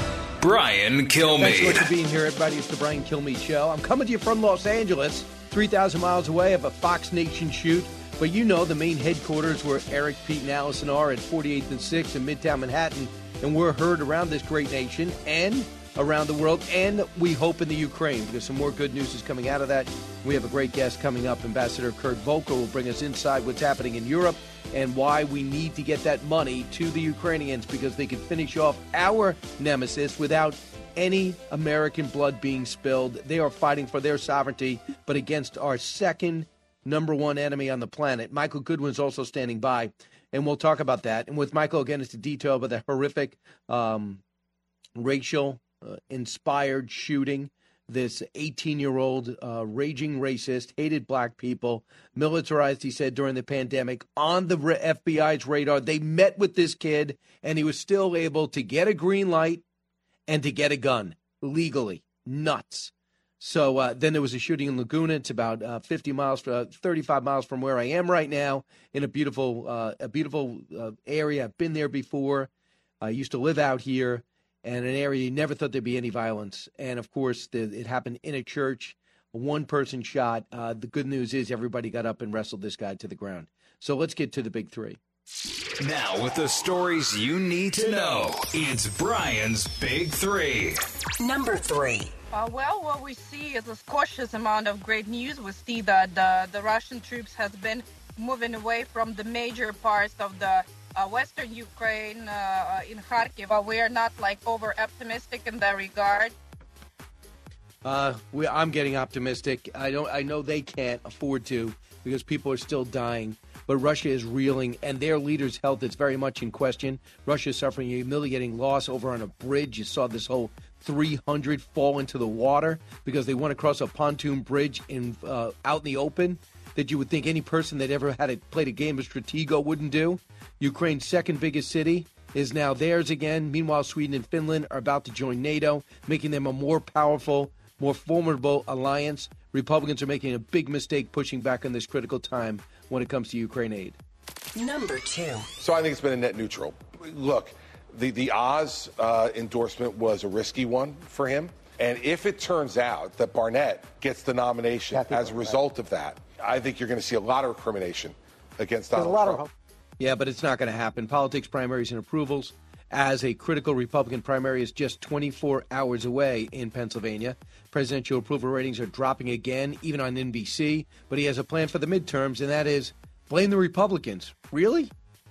Brian Kilmeade. Thanks so much for being here, everybody. It's the Brian Kilmeade Show. I'm coming to you from Los Angeles, three thousand miles away of a Fox Nation shoot. But you know the main headquarters where Eric, Pete, and Allison are at forty-eighth and sixth in Midtown Manhattan. And we're heard around this great nation and around the world. And we hope in the Ukraine, because some more good news is coming out of that. We have a great guest coming up. Ambassador Kurt Volker will bring us inside what's happening in Europe and why we need to get that money to the Ukrainians, because they can finish off our nemesis without any American blood being spilled. They are fighting for their sovereignty, but against our second number one enemy on the planet. Michael Goodwin's also standing by, and we'll talk about that. And with Michael, again, it's a detail about the horrific um, racial uh, inspired shooting. This eighteen-year-old uh, raging racist, hated black people, militarized, he said, during the pandemic, on the F B I's radar. They met with this kid, and he was still able to get a green light and to get a gun legally. Nuts. So uh, then there was a shooting in Laguna. It's about uh, fifty miles, uh, thirty-five miles from where I am right now, in a beautiful, uh, a beautiful uh, area. I've been there before. I used to live out here. And an area you never thought there'd be any violence. And, of course, the, it happened in a church, one person shot. Uh, the good news is everybody got up and wrestled this guy to the ground. So let's get to the big three. Now, with the stories you need to know, it's Brian's Big Three. Number three. Uh, well, what we see is a cautious amount of great news. We see that the, the Russian troops has been moving away from the major parts of the Uh, Western Ukraine, uh, in Kharkiv. Uh, we are not like over optimistic in that regard. Uh, we, I'm getting optimistic. I don't. I know they can't afford to because people are still dying. But Russia is reeling, and their leader's health is very much in question. Russia is suffering a humiliating loss over on a bridge. You saw this whole three hundred fall into the water because they went across a pontoon bridge in uh, out in the open that you would think any person that ever had a, played a game of Stratego wouldn't do. Ukraine's second biggest city is now theirs again. Meanwhile, Sweden and Finland are about to join NATO, making them a more powerful, more formidable alliance. Republicans are making a big mistake pushing back on this critical time when it comes to Ukraine aid. Number two. So I think it's been a net neutral. Look, the, the Oz uh, endorsement was a risky one for him. And if it turns out that Barnett gets the nomination yeah, as a result of that, I think you're going to see a lot of recrimination against Donald Trump. Of- yeah, but it's not going to happen. Politics, primaries, and approvals. As a critical Republican primary is just twenty-four hours away in Pennsylvania. Presidential approval ratings are dropping again, even on N B C. But he has a plan for the midterms, and that is blame the Republicans. Really?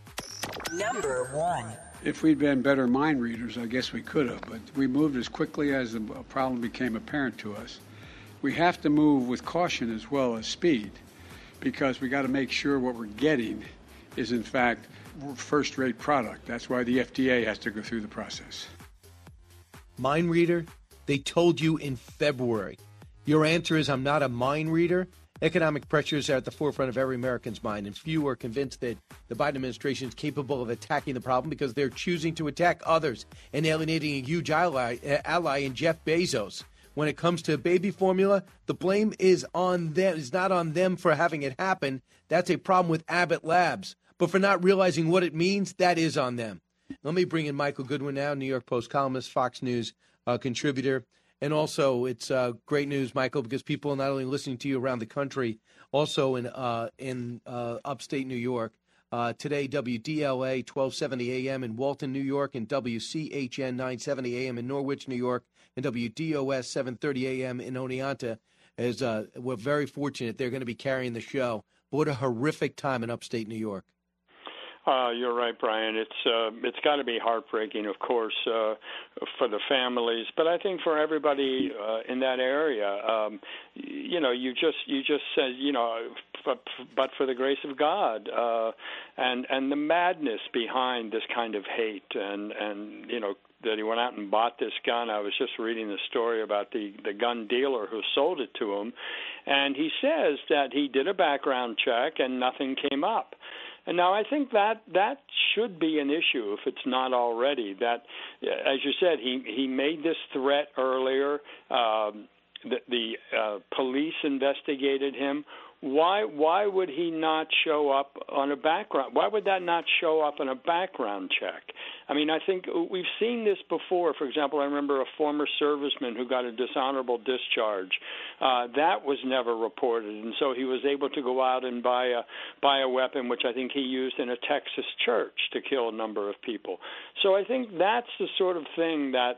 Number one. If we'd been better mind readers, I guess we could have. But we moved as quickly as the problem became apparent to us. We have to move with caution as well as speed, because we got to make sure what we're getting is, in fact, first-rate product. That's why the F D A has to go through the process. Mind reader? They told you in February. Your answer is, I'm not a mind reader? Economic pressures are at the forefront of every American's mind, and few are convinced that the Biden administration is capable of attacking the problem because they're choosing to attack others and alienating a huge ally, ally in Jeff Bezos. When it comes to baby formula, the blame is on them. It's not on them for having it happen. That's a problem with Abbott Labs. But for not realizing what it means, that is on them. Let me bring in Michael Goodwin now, New York Post columnist, Fox News uh, contributor. And also, it's uh, great news, Michael, because people are not only listening to you around the country, also in uh, in uh, upstate New York. Uh, today, W D L A twelve seventy A M in Walton, New York, and W C H N nine seventy A M in Norwich, New York, and W D O S seven thirty A M in Oneonta. As uh, we're very fortunate they're going to be carrying the show. But what a horrific time in upstate New York. Uh, you're right, Brian. It's uh, it's got to be heartbreaking, of course, uh, for the families, but I think for everybody uh, in that area. Um, you know, you just you just said, you know, but, but for the grace of God, uh, and and the madness behind this kind of hate, and and you know. that he went out and bought this gun. I was just reading the story about the, the gun dealer who sold it to him, and he says that he did a background check and nothing came up. And now I think that that should be an issue if it's not already. That, as you said, he, he made this threat earlier. Um, the the uh, police investigated him. Why why would he not show up on a background? Why would that not show up on a background check? I mean, I think we've seen this before. For example, I remember a former serviceman who got a dishonorable discharge. Uh, that was never reported, and so he was able to go out and buy a buy a weapon, which I think he used in a Texas church to kill a number of people. So I think that's the sort of thing that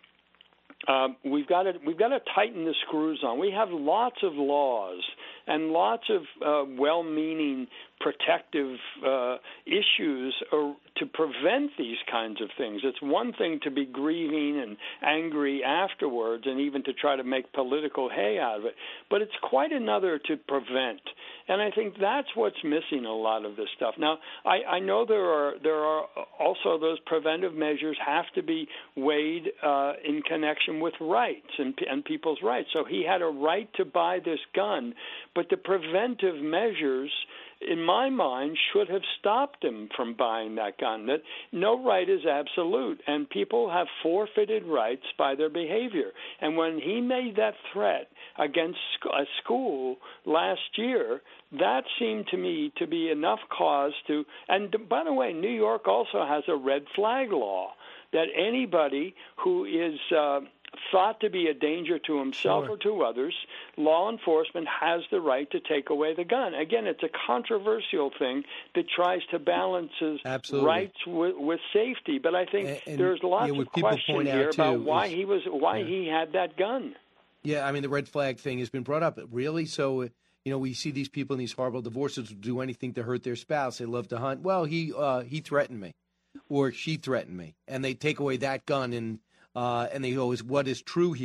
Uh, we've got to we've got to tighten the screws on. We have lots of laws and lots of uh, well-meaning protective uh, issues uh, to prevent these kinds of things. It's one thing to be grieving and angry afterwards, and even to try to make political hay out of it, but it's quite another to prevent. And I think that's what's missing a lot of this stuff. Now, I, I know there are there are also those preventive measures have to be weighed uh, in connection with rights and, and people's rights. So he had a right to buy this gun, but the preventive measures, in my mind, should have stopped him from buying that gun. That no right is absolute, and people have forfeited rights by their behavior. And when he made that threat against a school last year, that seemed to me to be enough cause to – and by the way, New York also has a red flag law that anybody who is uh, – thought to be a danger to himself sure. or to others, law enforcement has the right to take away the gun. Again, it's a controversial thing that tries to balance Absolutely. rights with, with safety. But I think and, and, there's lots yeah, of questions here about why is, he was why yeah. he had that gun. Yeah, I mean, the red flag thing has been brought up. Really? So, you know, we see these people in these horrible divorces do anything to hurt their spouse. They love to hunt. Well, he uh, he threatened me, or she threatened me, and they take away that gun and. Uh, and they go, is what is true here?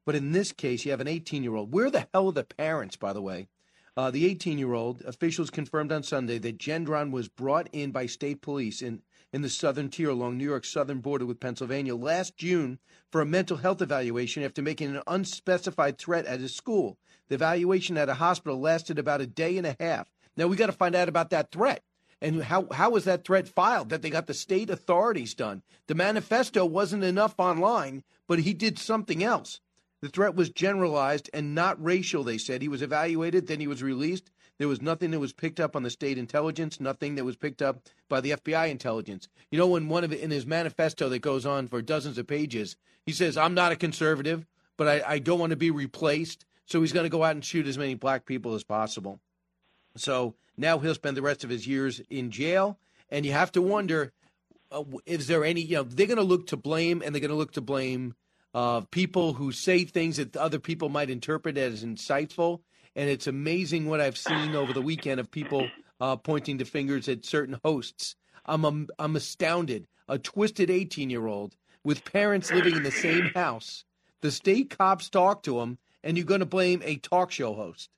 But in this case, you have an eighteen-year-old. Where the hell are the parents, by the way? Uh, the eighteen-year-old, officials confirmed on Sunday that Gendron was brought in by state police in, in the southern tier along New York's southern border with Pennsylvania last June for a mental health evaluation after making an unspecified threat at his school. The evaluation at a hospital lasted about a day and a half. Now, we got to find out about that threat. And how, how was that threat filed? That they got the state authorities done. The manifesto wasn't enough online, but he did something else. The threat was generalized and not racial, they said. He was evaluated, then he was released. There was nothing that was picked up on the state intelligence, nothing that was picked up by the F B I intelligence. You know, in one of in his manifesto that goes on for dozens of pages, he says, I'm not a conservative, but I, I don't want to be replaced. So he's going to go out and shoot as many black people as possible. So now he'll spend the rest of his years in jail. And you have to wonder, uh, is there any, you know, they're going to look to blame, and they're going to look to blame uh, people who say things that other people might interpret as insightful. And it's amazing what I've seen over the weekend of people uh, pointing the fingers at certain hosts. I'm, um, I'm astounded. A twisted eighteen-year-old with parents living in the same house. The state cops talk to him, and you're going to blame a talk show host.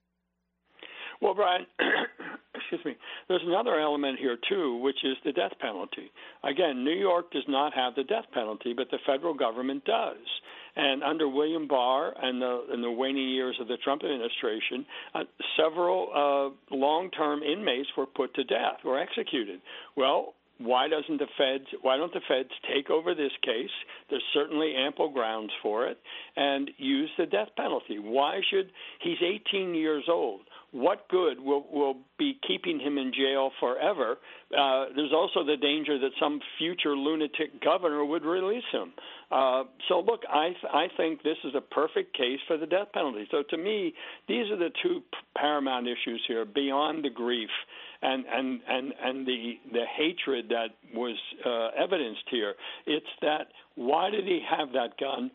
Well, Brian, excuse me, there's another element here, too, which is the death penalty. Again, New York does not have the death penalty, but the federal government does. And under William Barr and the, in the waning years of the Trump administration, uh, several uh, long-term inmates were put to death, were executed. Well, why doesn't the feds? Why don't the feds take over this case? There's certainly ample grounds for it, and use the death penalty. Why should he's eighteen years old? What good will will be keeping him in jail forever? Uh, there's also the danger that some future lunatic governor would release him. Uh, so, look, I th- I think this is a perfect case for the death penalty. So, to me, these are the two paramount issues here, beyond the grief and and and, and the the hatred that was uh, evidenced here. It's that, why did he have that gun,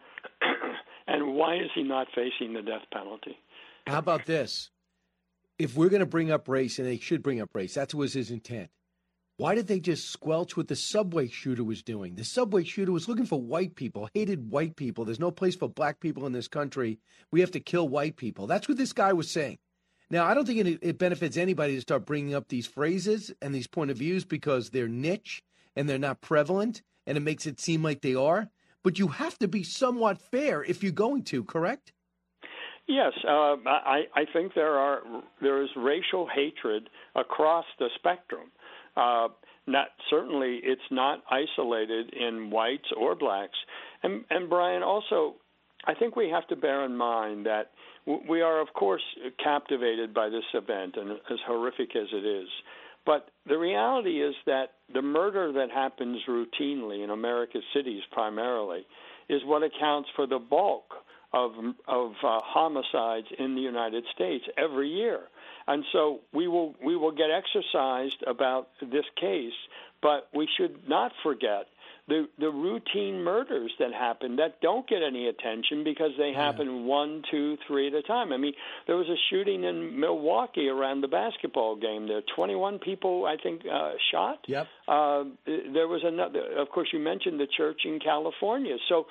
and why is he not facing the death penalty? How about this? If we're going to bring up race, and they should bring up race, that was his intent. Why did they just squelch what the subway shooter was doing? The subway shooter was looking for white people, hated white people. There's no place for black people in this country. We have to kill white people. That's what this guy was saying. Now, I don't think it, it benefits anybody to start bringing up these phrases and these point of views because they're niche and they're not prevalent, and it makes it seem like they are. But you have to be somewhat fair if you're going to, correct? Yes, uh, I, I think there are there is racial hatred across the spectrum. Uh, not certainly, it's not isolated in whites or blacks. And, and Brian, also, I think we have to bear in mind that w- we are, of course, captivated by this event, and as horrific as it is. But the reality is that the murder that happens routinely in America's cities, primarily, is what accounts for the bulk of of uh, homicides in the United States every year. And so we will we will get exercised about this case, but we should not forget the the routine murders that happen that don't get any attention because they happen yeah. one, two, three at a time. I mean, there was a shooting in Milwaukee around the basketball game. There, twenty-one people, I think, uh, shot. Yep. Uh, there was another. Of course, you mentioned the church in California. So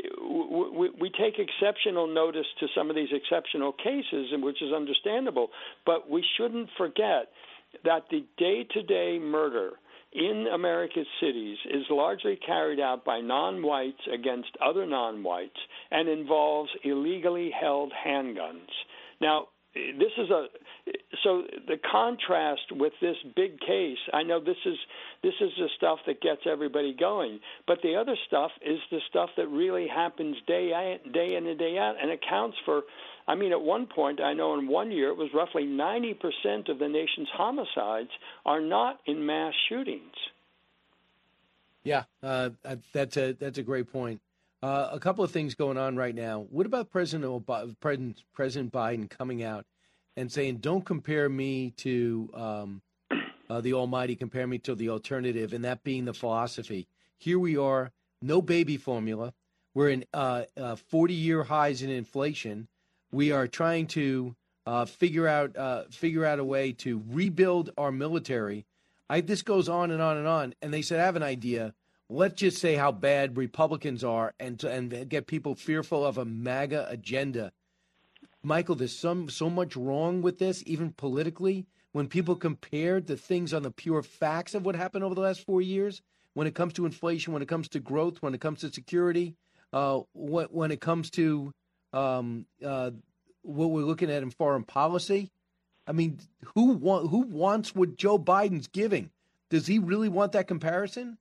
we, we take exceptional notice to some of these exceptional cases, which is understandable. But we shouldn't forget that the day-to-day murder in America's cities is largely carried out by non-whites against other non-whites and involves illegally held handguns. Now, this is a so the contrast with this big case. I know this is this is the stuff that gets everybody going, but the other stuff is the stuff that really happens day in, day in and day out, and accounts for. I mean, at one point, I know in one year it was roughly ninety percent of the nation's homicides are not in mass shootings. Yeah, uh, that's a that's a great point. Uh, a couple of things going on right now. What about President Ob- President President Biden coming out and saying, "Don't compare me to um, uh, the Almighty, compare me to the alternative," and that being the philosophy. Here we are, no baby formula. We're in uh, uh, forty-year highs in inflation. We are trying to uh, figure out uh, figure out a way to rebuild our military. I, this goes on and on and on. And they said, I have an idea. let's just say how bad Republicans are and and get people fearful of a MAGA agenda. Michael, there's some so much wrong with this, even politically, when people compare the things on the pure facts of what happened over the last four years, when it comes to inflation, when it comes to growth, when it comes to security, uh, when, when it comes to um, uh, what we're looking at in foreign policy. I mean, who want, who wants what Joe Biden's giving? Does he really want that comparison?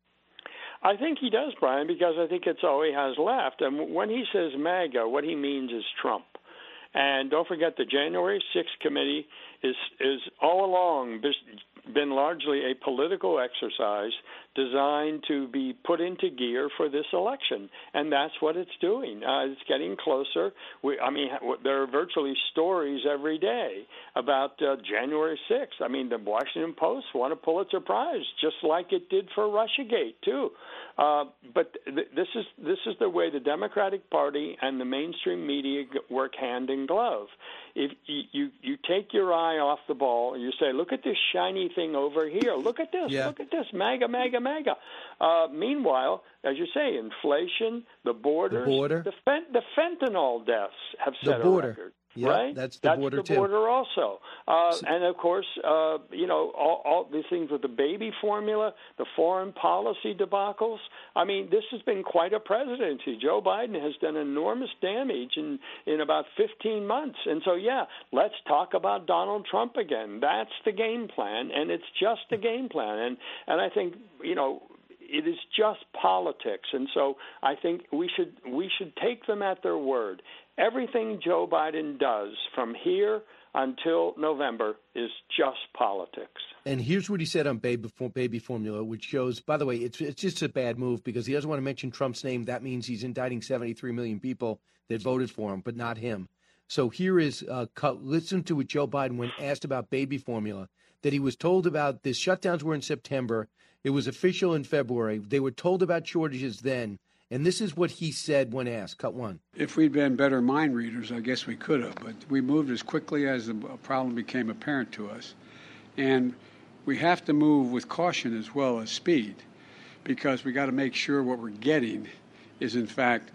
I think he does, Brian, because I think it's all he has left. And when he says MAGA, what he means is Trump. And don't forget the January sixth committee is is all along been largely a political exercise designed to be put into gear for this election, and that's what it's doing. Uh, it's getting closer. We, I mean, there are virtually stories every day about uh, January sixth. I mean, the Washington Post won a Pulitzer Prize, just like it did for Russiagate too. Uh, but th- this is this is the way the Democratic Party and the mainstream media work hand in glove. If you, you you take your eye off the ball and you say, look at this shiny thing over here. Look at this. Yeah. Look at this. MAGA, MAGA, MAGA. Uh, meanwhile, as you say, inflation, the borders, the, border. the, fen- the fentanyl deaths have set the border. a record. Yeah, right? that's the that's border the too. border also, uh, so, and of course, uh, you know, all, all these things with the baby formula, the foreign policy debacles. I mean, this has been quite a presidency. Joe Biden has done enormous damage in in about fifteen months, and so yeah, let's talk about Donald Trump again. That's the game plan, and it's just a game plan, and and I think you know. It is just politics, and so I think we should we should take them at their word. Everything Joe Biden does from here until November is just politics. And here's what he said on baby, baby formula, which shows, by the way, it's it's just a bad move because he doesn't want to mention Trump's name. That means he's indicting seventy-three million people that voted for him, but not him. So here is, uh, listen to what Joe Biden, when asked about baby formula, that he was told about this. Shutdowns were in September. It was official in February. They were told about shortages then. And this is what he said when asked. Cut one. If we'd been better mind readers, I guess we could have. But we moved as quickly as the problem became apparent to us. And we have to move with caution as well as speed, because we got to make sure what we're getting is, in fact,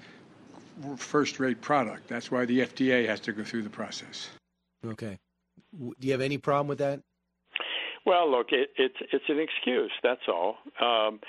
first-rate product. That's why the F D A has to go through the process. Okay. Do you have any problem with that? Well, look, it, it's it's an excuse. That's all. Um,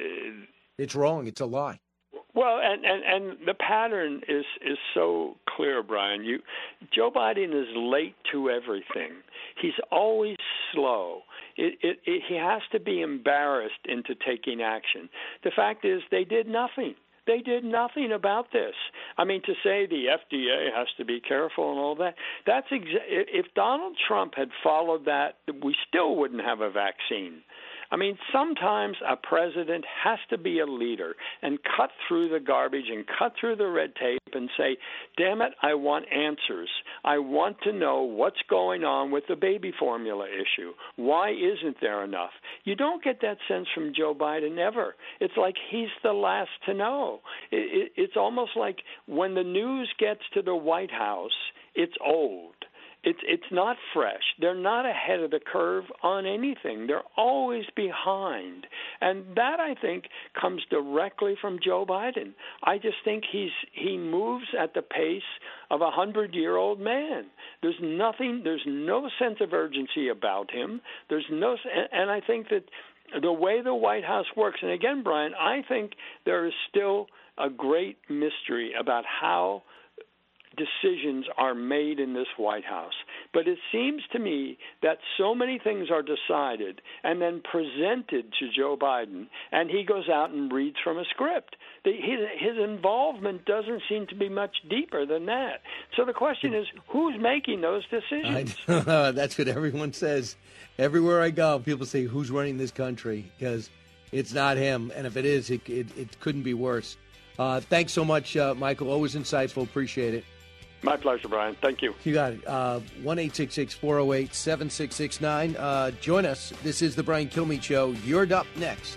it's wrong. It's a lie. Well, and, and, and the pattern is, is so clear, Brian. You, Joe Biden is late to everything. He's always slow. It, it, it, he has to be embarrassed into taking action. The fact is, they did nothing. They did nothing about this. I mean, to say the F D A has to be careful and all that, that's exa- if Donald Trump had followed that, we still wouldn't have a vaccine. I mean, sometimes a president has to be a leader and cut through the garbage and cut through the red tape and say, damn it, I want answers. I want to know what's going on with the baby formula issue. Why isn't there enough? You don't get that sense from Joe Biden ever. It's like he's the last to know. It, it, it's almost like when the news gets to the White House, it's old. It's it's not fresh. They're not ahead of the curve on anything. They're always behind. And that, I think, comes directly from Joe Biden. I just think he's he moves at the pace of a hundred-year-old man. There's nothing, there's no sense of urgency about him. There's no, and I think that the way the White House works, and again, Brian, I think there is still a great mystery about how decisions are made in this White House. But it seems to me that so many things are decided and then presented to Joe Biden, and he goes out and reads from a script. The, his, his involvement doesn't seem to be much deeper than that. So the question is, who's making those decisions? I know. That's what everyone says. Everywhere I go, people say, who's running this country? Because it's not him. And if it is, it, it, it couldn't be worse. Uh, thanks so much, uh, Michael. Always insightful. Appreciate it. My pleasure, Brian. Thank you. You got it. Uh, one eight six six, four oh eight, seven six six nine. Uh, join us. This is the Brian Kilmeade Show. You're up next.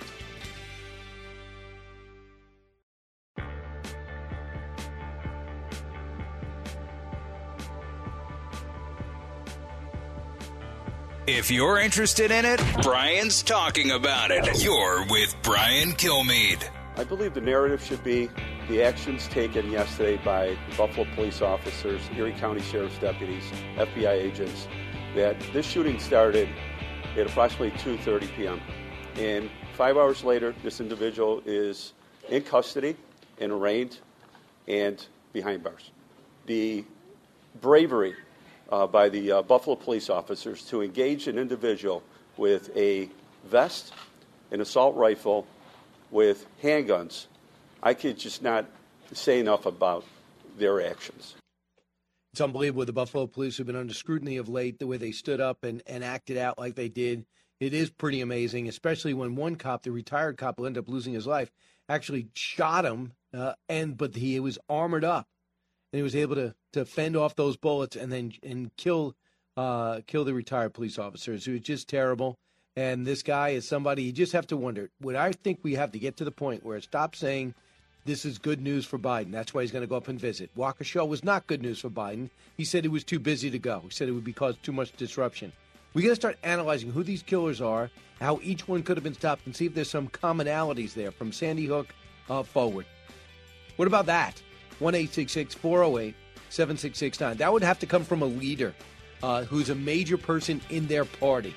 If you're interested in it, Brian's talking about it. You're with Brian Kilmeade. I believe the narrative should be the actions taken yesterday by Buffalo police officers, Erie County Sheriff's deputies, F B I agents, that this shooting started at approximately two thirty p.m. And five hours later, this individual is in custody and arraigned and behind bars. The bravery uh, by the uh, Buffalo police officers to engage an individual with a vest, an assault rifle, with handguns, I could just not say enough about their actions. It's unbelievable. The Buffalo police have been under scrutiny of late, the way they stood up and, and acted out like they did. It is pretty amazing, especially when one cop, the retired cop who ended up losing his life, actually shot him, uh, and but he was armored up, and he was able to, to fend off those bullets and then and kill uh, kill the retired police officers. It was just terrible. And this guy is somebody you just have to wonder, would I think we have to get to the point where it stops saying this is good news for Biden? That's why he's going to go up and visit. Waukesha was not good news for Biden. He said he was too busy to go. He said it would be cause too much disruption. We got to start analyzing who these killers are, how each one could have been stopped, and see if there's some commonalities there from Sandy Hook uh, forward. What about that? one eight six six, four oh eight, seven six six nine. That would have to come from a leader uh, who's a major person in their party.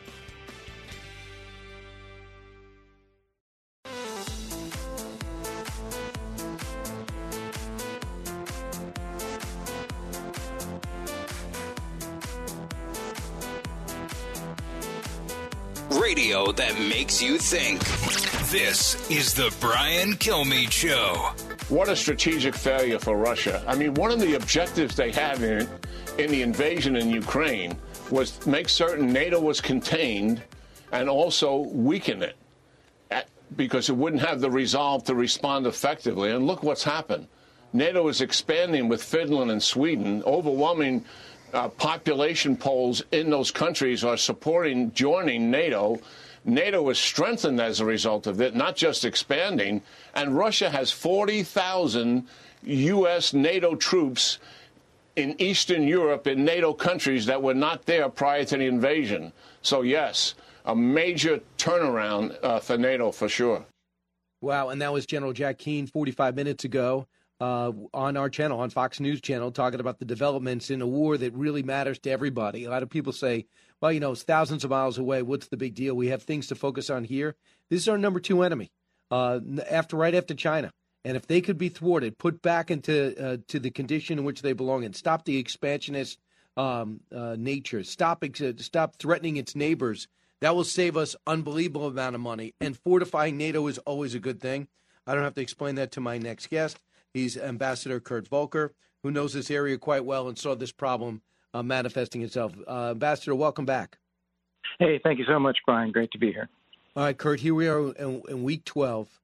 Radio that makes you think. This is the Brian Kilmeade Show. What a strategic failure for Russia. I mean, one of the objectives they had in, in the invasion in Ukraine was to make certain NATO was contained and also weaken it at, because it wouldn't have the resolve to respond effectively. And look what's happened. NATO is expanding with Finland and Sweden. Overwhelming uh, population polls in those countries are supporting joining NATO. NATO is strengthened as a result of it, not just expanding. And Russia has forty thousand U S NATO troops in Eastern Europe, in NATO countries that were not there prior to the invasion. So, yes, a major turnaround uh, for NATO for sure. Wow, and that was General Jack Keane forty-five minutes ago uh, on our channel, on Fox News Channel, talking about the developments in a war that really matters to everybody. A lot of people say, well, you know, it's thousands of miles away. What's the big deal? We have things to focus on here. This is our number two enemy, uh, after right after China. And if they could be thwarted, put back into uh, to the condition in which they belong in, stop the expansionist um, uh, nature, stop ex- stop threatening its neighbors, that will save us unbelievable amount of money. And fortifying NATO is always a good thing. I don't have to explain that to my next guest. He's Ambassador Kurt Volker, who knows this area quite well and saw this problem uh, manifesting itself. Uh, Ambassador, welcome back. Hey, thank you so much, Brian. Great to be here. All right, Kurt, here we are in, in week twelve.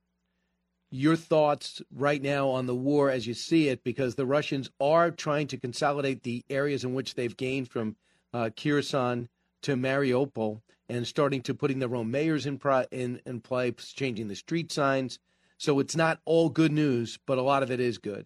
Your thoughts right now on the war as you see it, because the Russians are trying to consolidate the areas in which they've gained from uh, Kherson to Mariupol and starting to putting their own mayors in, pro- in, in place, changing the street signs. So it's not all good news, but a lot of it is good.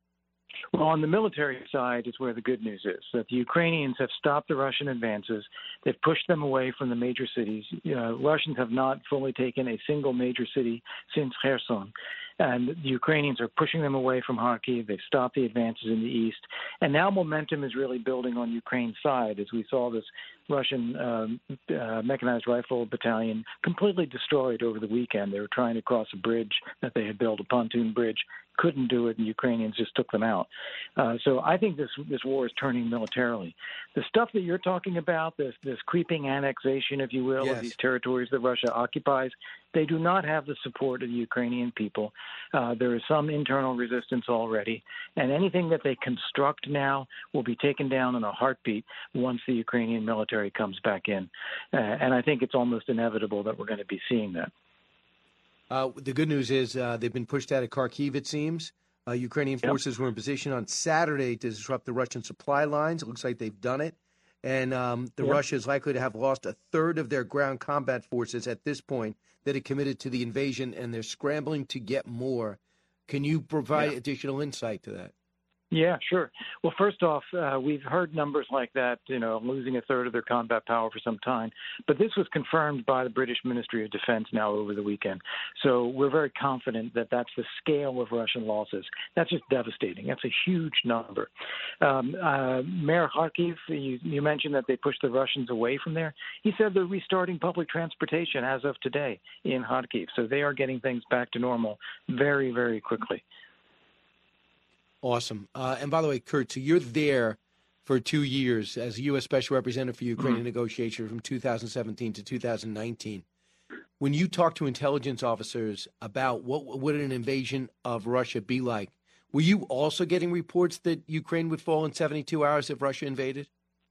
Well, on the military side is where the good news is, that the Ukrainians have stopped the Russian advances. They've pushed them away from the major cities. Uh, Russians have not fully taken a single major city since Kherson. And the Ukrainians are pushing them away from Kharkiv. They've stopped the advances in the east. And now momentum is really building on Ukraine's side as we saw this Russian um, uh, mechanized rifle battalion completely destroyed over the weekend. They were trying to cross a bridge that they had built, a pontoon bridge, couldn't do it, and Ukrainians just took them out. Uh, so I think this this war is turning militarily. The stuff that you're talking about, this this creeping annexation, if you will, yes. of these territories that Russia occupies, they do not have the support of the Ukrainian people. Uh, there is some internal resistance already, and anything that they construct now will be taken down in a heartbeat once the Ukrainian military comes back in. Uh, and I think it's almost inevitable that we're going to be seeing that. Uh, the good news is uh, they've been pushed out of Kharkiv, it seems. Uh, Ukrainian forces yep. were in position on Saturday to disrupt the Russian supply lines. It looks like they've done it. And um, the yep. Russia is likely to have lost a third of their ground combat forces at this point that had committed to the invasion, and they're scrambling to get more. Can you provide yep. additional insight to that? Yeah, sure. Well, first off, uh, we've heard numbers like that, you know, losing a third of their combat power for some time. But this was confirmed by the British Ministry of Defense now over the weekend. So we're very confident that that's the scale of Russian losses. That's just devastating. That's a huge number. Um, uh, Mayor Kharkiv, you, you mentioned that they pushed the Russians away from there. He said they're restarting public transportation as of today in Kharkiv. So they are getting things back to normal very, very quickly. Awesome. Uh, and by the way, Kurt, so you're there for two years as a U S Special Representative for Ukrainian mm-hmm. negotiations from two thousand seventeen to two thousand nineteen. When you talk to intelligence officers about what would an invasion of Russia be like, were you also getting reports that Ukraine would fall in seventy-two hours if Russia invaded?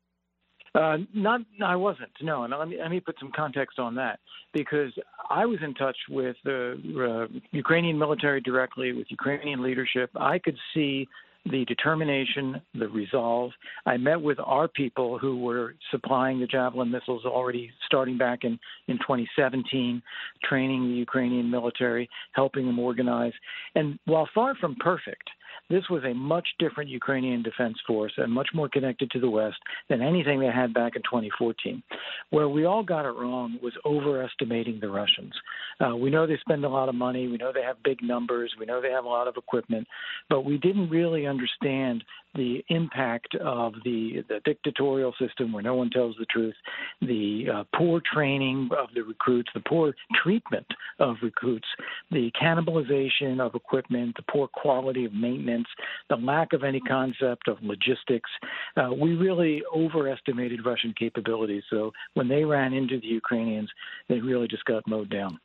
Uh, not, I wasn't. No, and let me, let me put some context on that, because I was in touch with the uh, Ukrainian military directly, with Ukrainian leadership. I could see the determination, the resolve. I met with our people who were supplying the Javelin missiles already starting back in, in twenty seventeen, training the Ukrainian military, helping them organize. And while far from perfect, this was a much different Ukrainian defense force and much more connected to the West than anything they had back in twenty fourteen. Where we all got it wrong was overestimating the Russians. Uh, we know they spend a lot of money. We know they have big numbers. We know they have a lot of equipment. But we didn't really understand the impact of the, the dictatorial system where no one tells the truth, the uh, poor training of the recruits, the poor treatment of recruits, the cannibalization of equipment, the poor quality of maintenance, the lack of any concept of logistics. Uh, we really overestimated Russian capabilities. So when they ran into the Ukrainians, they really just got mowed down.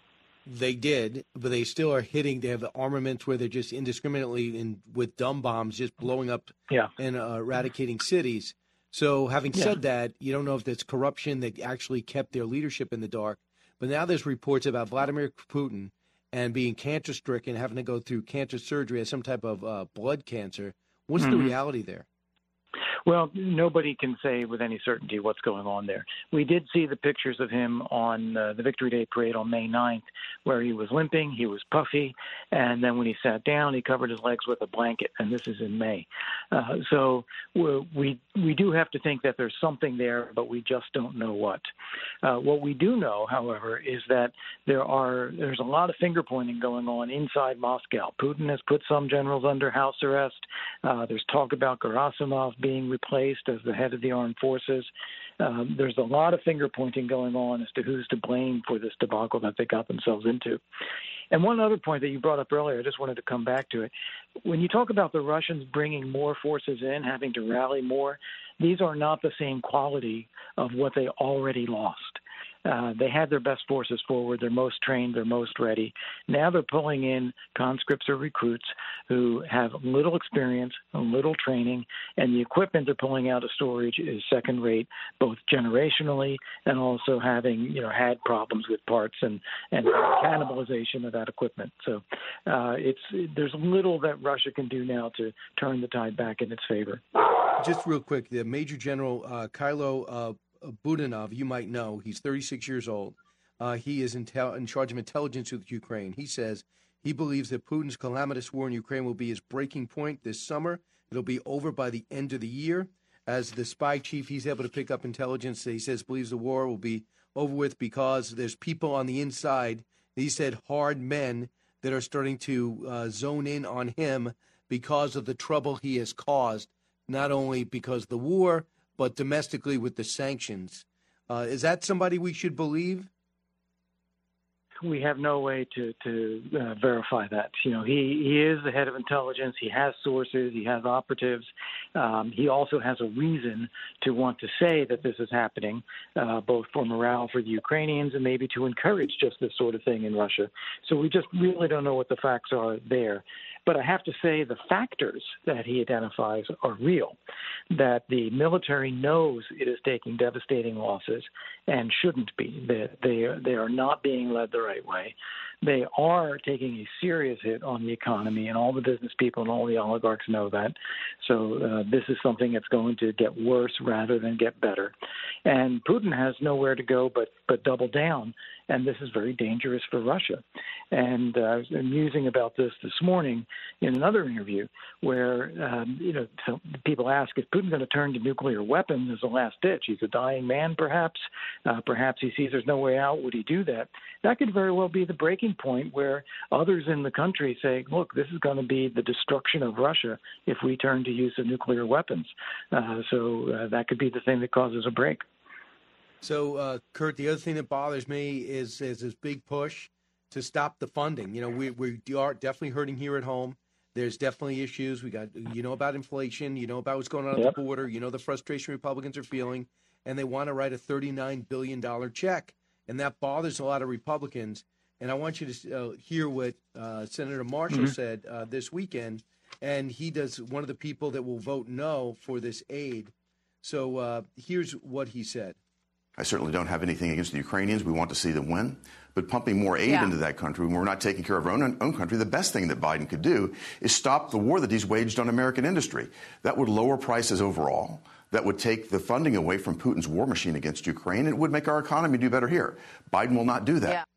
They did, but they still are hitting. They have the armaments where they're just indiscriminately in, with dumb bombs just blowing up yeah. and uh, eradicating cities. So having yeah. said that, you don't know if there's corruption that actually kept their leadership in the dark. But now there's reports about Vladimir Putin and being cancer-stricken, having to go through cancer surgery as some type of uh, blood cancer. What's mm-hmm. the reality there? Well, nobody can say with any certainty what's going on there. We did see the pictures of him on uh, the Victory Day parade on May ninth, where he was limping, he was puffy, and then when he sat down, he covered his legs with a blanket, and this is in May. Uh, so we we do have to think that there's something there, but we just don't know what. Uh, what we do know, however, is that there are there's a lot of finger-pointing going on inside Moscow. Putin has put some generals under house arrest. Uh, there's talk about Gerasimov being replaced as the head of the armed forces. Um, there's a lot of finger-pointing going on as to who's to blame for this debacle that they got themselves into. And one other point that you brought up earlier, I just wanted to come back to it. When you talk about the Russians bringing more forces in, having to rally more, these are not the same quality of what they already lost. Uh, they had their best forces forward. They're most trained. They're most ready. Now they're pulling in conscripts or recruits who have little experience, little training, and the equipment they're pulling out of storage is second rate, both generationally and also having, you know, had problems with parts and, and cannibalization of that equipment. So uh, it's there's little that Russia can do now to turn the tide back in its favor. Just real quick, the Major General uh, Kylo uh, Budanov, you might know, he's thirty-six years old. Uh, he is in, tel- in charge of intelligence with Ukraine. He says he believes that Putin's calamitous war in Ukraine will be his breaking point this summer. It'll be over by the end of the year. As the spy chief, he's able to pick up intelligence. He says believes the war will be over with because there's people on the inside, he said hard men, that are starting to uh, zone in on him because of the trouble he has caused, not only because of the war, but domestically with the sanctions. Uh, is that somebody we should believe? We have no way to, to uh, verify that. You know, he, he is the head of intelligence. He has sources. He has operatives. Um, he also has a reason to want to say that this is happening, uh, both for morale for the Ukrainians and maybe to encourage just this sort of thing in Russia. So we just really don't know what the facts are there. But I have to say the factors that he identifies are real, that the military knows it is taking devastating losses and shouldn't be. They, they, they are not being led the right way. They are taking a serious hit on the economy, and all the business people and all the oligarchs know that. So uh, this is something that's going to get worse rather than get better. And Putin has nowhere to go but, but double down, and this is very dangerous for Russia. And uh, I was musing about this this morning. in another interview where, um, you know, so people ask, is Putin going to turn to nuclear weapons as a last ditch? He's a dying man, perhaps. Uh, perhaps he sees there's no way out. Would he do that? That could very well be the breaking point where others in the country say, look, this is going to be the destruction of Russia if we turn to use of nuclear weapons. Uh, so uh, that could be the thing that causes a break. So, uh, Kurt, the other thing that bothers me is is this big push to stop the funding. You know, we we are definitely hurting here at home. There's definitely issues. We got, you know, about inflation. You know about what's going on Yep. at the border. You know the frustration Republicans are feeling, and they want to write a thirty-nine billion dollars check, and that bothers a lot of Republicans. And I want you to uh, hear what uh, Senator Marshall Mhm. said uh, this weekend, and he does one of the people that will vote no for this aid. So uh, here's what he said. I certainly don't have anything against the Ukrainians. We want to see them win. But pumping more aid Yeah. into that country when we're not taking care of our own, own country, the best thing that Biden could do is stop the war that he's waged on American industry. That would lower prices overall. That would take the funding away from Putin's war machine against Ukraine. And it would make our economy do better here. Biden will not do that. Yeah.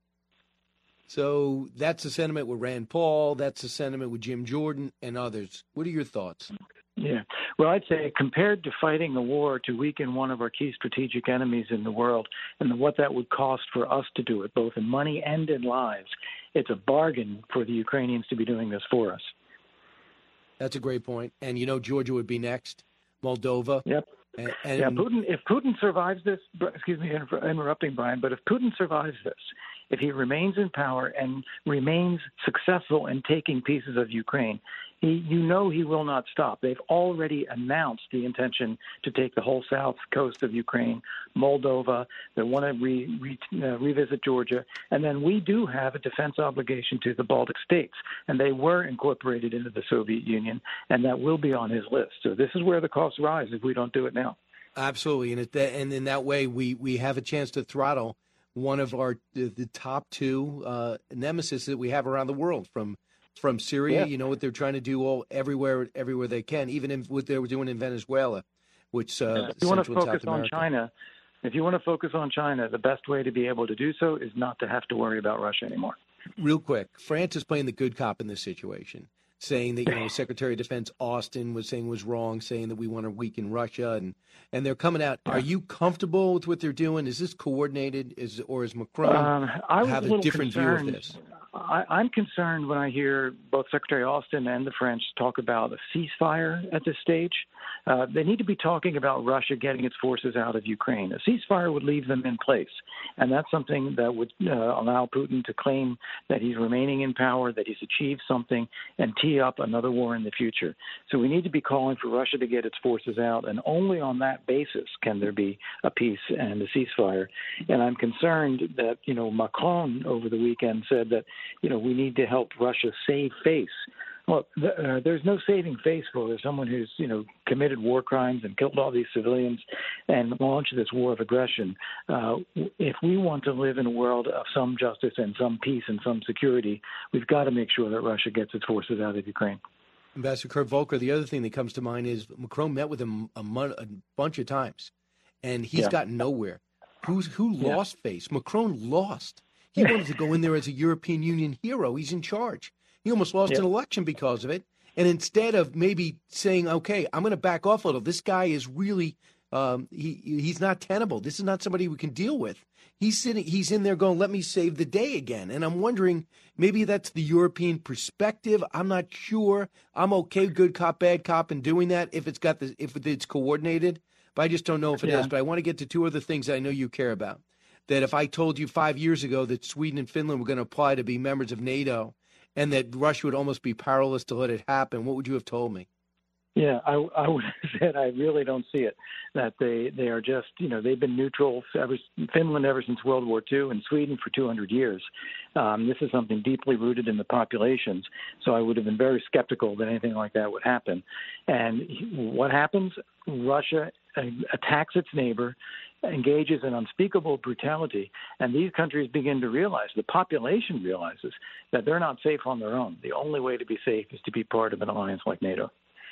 So that's the sentiment with Rand Paul. That's the sentiment with Jim Jordan and others. What are your thoughts? Yeah. Well, I'd say compared to fighting a war to weaken one of our key strategic enemies in the world and what that would cost for us to do it, both in money and in lives, it's a bargain for the Ukrainians to be doing this for us. That's a great point. And, you know, Georgia would be next, Moldova. Yep. And, and yeah, Putin. If Putin survives this, excuse me, inter- interrupting Brian, but if Putin survives this, if he remains in power and remains successful in taking pieces of Ukraine, he, you know, he will not stop. They've already announced the intention to take the whole south coast of Ukraine, Moldova. They want to re, re, uh, revisit Georgia, and then we do have a defense obligation to the Baltic states, and they were incorporated into the Soviet Union, and that will be on his list. So this is where the costs rise if we don't do it now. Absolutely, and it, and in that way, we, we have a chance to throttle one of our the, the top two uh, nemesis that we have around the world. From from Syria, Yeah. you know what they're trying to do all everywhere everywhere they can, even in, what they were doing in Venezuela, which uh, if you want to Central and focus South on America. China, if you want to focus on China, the best way to be able to do so is not to have to worry about Russia anymore. Real quick, France is playing the good cop in this situation, saying that, you know, Secretary of Defense Austin was saying was wrong, saying that we want to weaken Russia, and and they're coming out. Are you comfortable with what they're doing? Is this coordinated? Is or is Macron Um, I was have a a, little different concerned. view of this? I, I'm concerned when I hear both Secretary Austin and the French talk about a ceasefire at this stage. Uh, they need to be talking about Russia getting its forces out of Ukraine. A ceasefire would leave them in place, and that's something that would uh, allow Putin to claim that he's remaining in power, that he's achieved something, and tee up another war in the future. So we need to be calling for Russia to get its forces out, and only on that basis can there be a peace and a ceasefire. And I'm concerned that, you know, Macron over the weekend said that, you know, we need to help Russia save face. Well, th- uh, there's no saving face for someone who's, you know, committed war crimes and killed all these civilians and launched this war of aggression. Uh, if we want to live in a world of some justice and some peace and some security, we've got to make sure that Russia gets its forces out of Ukraine. Ambassador Kurt Volker, the other thing that comes to mind is Macron met with him a, mon- a bunch of times, and he's Yeah. gotten nowhere. Who's Who Yeah. lost face? Macron lost. He wanted to go in there as a European Union hero. He's in charge. He almost lost Yeah. an election because of it. And instead of maybe saying, okay, I'm going to back off a little, this guy is really, um, he he's not tenable. This is not somebody we can deal with. He's sitting, he's in there going, let me save the day again. And I'm wondering, maybe that's the European perspective. I'm not sure. I'm okay, good cop, bad cop, in doing that if it's got the, if it's coordinated. But I just don't know if it Yeah. is. But I want to get to two other things that I know you care about. That if I told you five years ago that Sweden and Finland were going to apply to be members of NATO, and that Russia would almost be powerless to let it happen, what would you have told me? Yeah, I, I would have said I really don't see it. That they, they are just, you know, they've been neutral ever Finland ever since World War Two, and Sweden for two hundred years. Um, this is something deeply rooted in the populations. So I would have been very skeptical that anything like that would happen. And what happens? Russia attacks its neighbor, engages in unspeakable brutality, and these countries begin to realize, the population realizes, that they're not safe on their own. The only way to be safe is to be part of an alliance like NATO.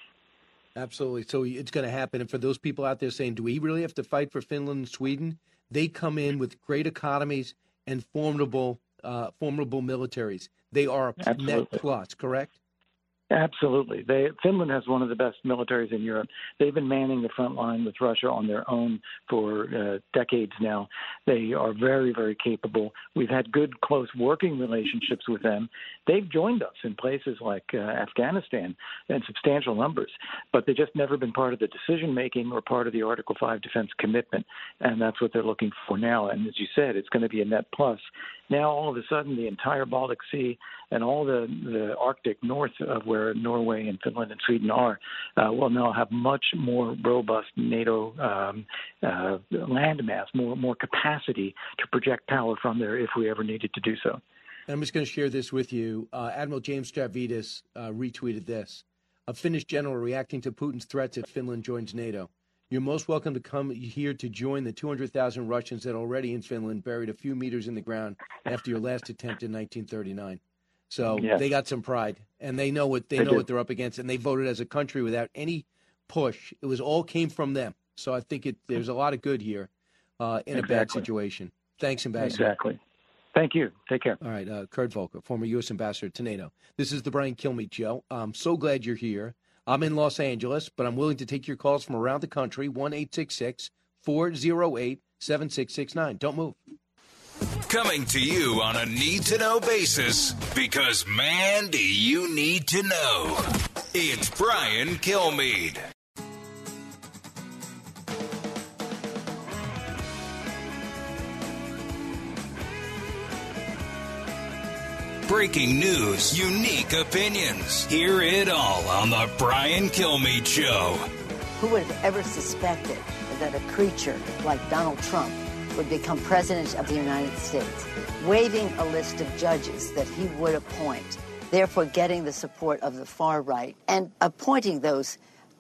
Absolutely. So it's going to happen. And for those people out there saying, do we really have to fight for Finland and Sweden? They come in with great economies and formidable, uh, formidable militaries. They are a net Absolutely. plus, correct? Absolutely. They, Finland has one of the best militaries in Europe. They've been manning the front line with Russia on their own for uh, decades now. They are very, very capable. We've had good, close working relationships with them. They've joined us in places like uh, Afghanistan in substantial numbers, but they've just never been part of the decision-making or part of the Article five defense commitment, and that's what they're looking for now. And as you said, it's going to be a net plus. Now, all of a sudden, the entire Baltic Sea and all the, the Arctic north of where Norway and Finland and Sweden are uh, will now have much more robust NATO um, uh, landmass, more more capacity to project power from there if we ever needed to do so. And I'm just going to share this with you. Uh, Admiral James Stavridis uh, retweeted this. A Finnish general reacting to Putin's threats if Finland joins NATO. You're most welcome to come here to join the two hundred thousand Russians that are already in Finland, buried a few meters in the ground after your last attempt in nineteen thirty-nine. So yes. They got some pride, and they know what they, they know do. what they're up against, and they voted as a country without any push. It was all came from them. So I think it, there's a lot of good here uh, in exactly. a bad situation. Thanks, Ambassador. Exactly. Thank you. Take care. All right, uh, Kurt Volker, former U S Ambassador to NATO. This is the Brian Kilmeade Show. I'm so glad you're here. I'm in Los Angeles, but I'm willing to take your calls from around the country, one eight six six, four oh eight, seven six six nine. Don't move. Coming to you on a need-to-know basis, because, man, do you need to know. It's Brian Kilmeade. Breaking news, unique opinions. Hear it all on the Brian Kilmeade Show. Who would have ever suspected that a creature like Donald Trump would become president of the United States, waiving a list of judges that he would appoint, therefore getting the support of the far right, and appointing those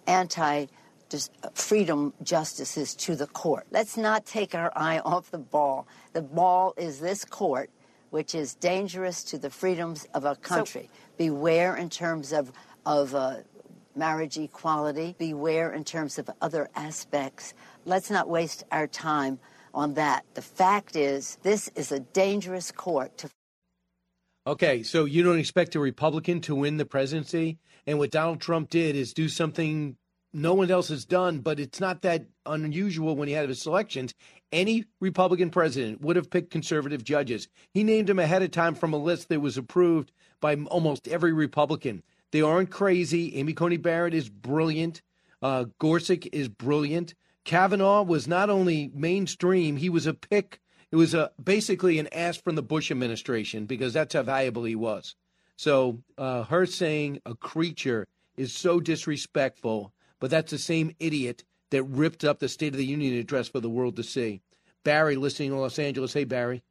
anti-freedom justices to the court? Let's not take our eye off the ball. The ball is this court, which is dangerous to the freedoms of our country. So, beware in terms of, of uh, marriage equality. Beware in terms of other aspects. Let's not waste our time on that. The fact is, this is a dangerous court to... Okay, so you don't expect a Republican to win the presidency? And what Donald Trump did is do something no one else has done, but it's not that unusual when he had his elections. Any Republican president would have picked conservative judges. He named them ahead of time from a list that was approved by almost every Republican. They aren't crazy. Amy Coney Barrett is brilliant. Uh, Gorsuch is brilliant. Kavanaugh was not only mainstream, he was a pick. It was a basically an ask from the Bush administration because that's how valuable he was. So uh, her saying a creature is so disrespectful, but that's the same idiot that ripped up the State of the Union address for the world to see. Barry, listening in Los Angeles. Hey, Barry.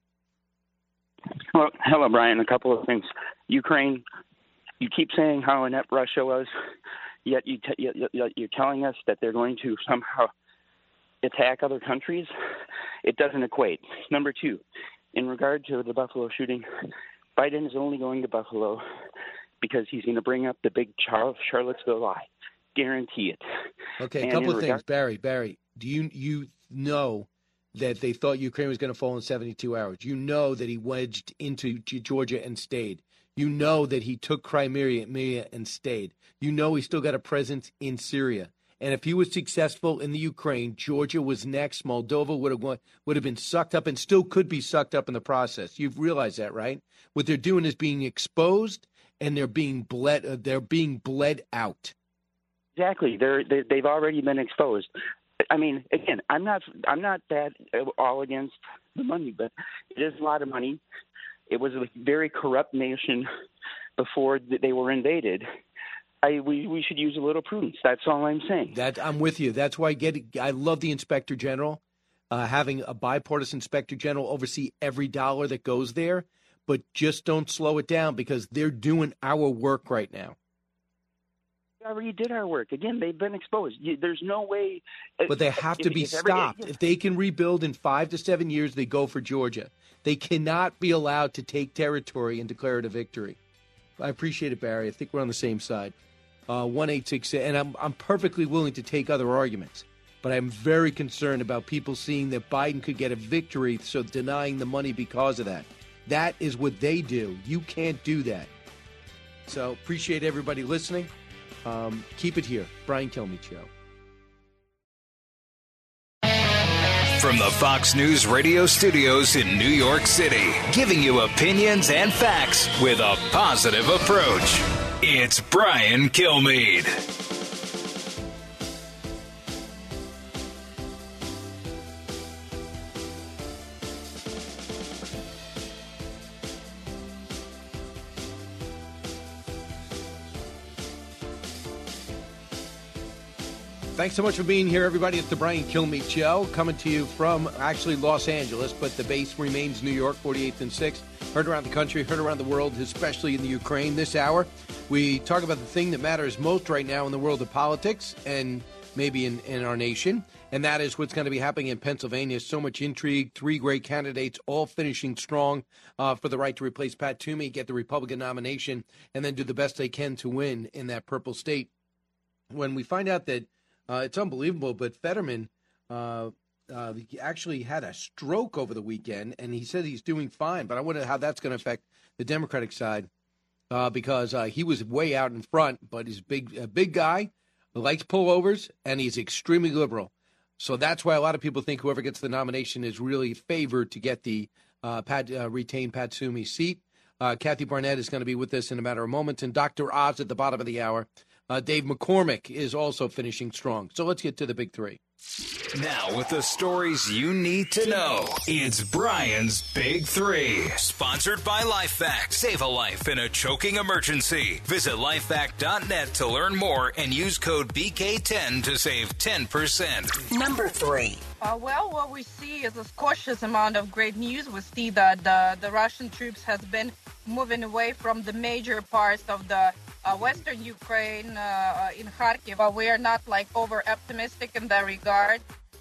Well, hello, Brian. A couple of things. Ukraine, you keep saying how inept Russia was, yet you t- you're telling us that they're going to somehow attack other countries. It doesn't equate. Number two, in regard to the Buffalo shooting, Biden is only going to Buffalo because he's going to bring up the big Char- Charlottesville lie. Guarantee it. Okay, a and couple of regard- things. Barry, Barry, do you you know that they thought Ukraine was going to fall in seventy-two hours? You know that he wedged into Georgia and stayed. You know that he took Crimea and stayed. You know he still got a presence in Syria. And if he was successful in the Ukraine, Georgia was next. Moldova would have would have been sucked up and still could be sucked up in the process. You've realized that, right? What they're doing is being exposed, and they're being bled. Uh, they're being bled out. Exactly. They're they, they've already been exposed. I mean, again, I'm not I'm not that all against the money, but it is a lot of money. It was a very corrupt nation before they were invaded. I, we, we should use a little prudence. That's all I'm saying. That I'm with you. That's why I get it. I love the Inspector General, uh, having a bipartisan Inspector General oversee every dollar that goes there, but just don't slow it down because they're doing our work right now. We already did our work. Again, they've been exposed. There's no way. But they have to if, be if stopped. Every, if they can rebuild in five to seven years, they go for Georgia. They cannot be allowed to take territory and declare it a victory. I appreciate it, Barry. I think we're on the same side. Uh, one eight six, and I'm I'm perfectly willing to take other arguments, but I'm very concerned about people seeing that Biden could get a victory, so denying the money because of that. That is what they do. You can't do that. So appreciate everybody listening. Um, keep it here. Brian Kilmeade Show. From the Fox News radio studios in New York City, giving you opinions and facts with a positive approach. It's Brian Kilmeade. Thanks so much for being here, everybody. It's the Brian Kilmeade Show, coming to you from actually Los Angeles, but the base remains New York, forty-eighth and sixth. Heard around the country, heard around the world, especially in the Ukraine. This hour, we talk about the thing that matters most right now in the world of politics and maybe in, in our nation, and that is what's going to be happening in Pennsylvania. So much intrigue, three great candidates, all finishing strong uh, for the right to replace Pat Toomey, get the Republican nomination, and then do the best they can to win in that purple state. When we find out that Uh, it's unbelievable, but Fetterman uh, uh, actually had a stroke over the weekend, and he said he's doing fine. But I wonder how that's going to affect the Democratic side uh, because uh, he was way out in front, but he's big, a big guy, likes pullovers, and he's extremely liberal. So that's why a lot of people think whoever gets the nomination is really favored to get the uh, Pat, uh, retain Pat Toomey's seat. Uh, Kathy Barnett is going to be with us in a matter of moments, and Doctor Oz at the bottom of the hour. Uh, Dave McCormick is also finishing strong. So let's get to the big three. Now with the stories you need to know, it's Brian's Big Three. Sponsored by LifeVac. Save a life in a choking emergency. Visit lifevac dot net to learn more and use code B K ten to save ten percent. Number three. Uh, well, what we see is a cautious amount of great news. We see that the, the Russian troops has been moving away from the major parts of the uh, western Ukraine uh, in Kharkiv. Uh, we are not like over optimistic in that regard.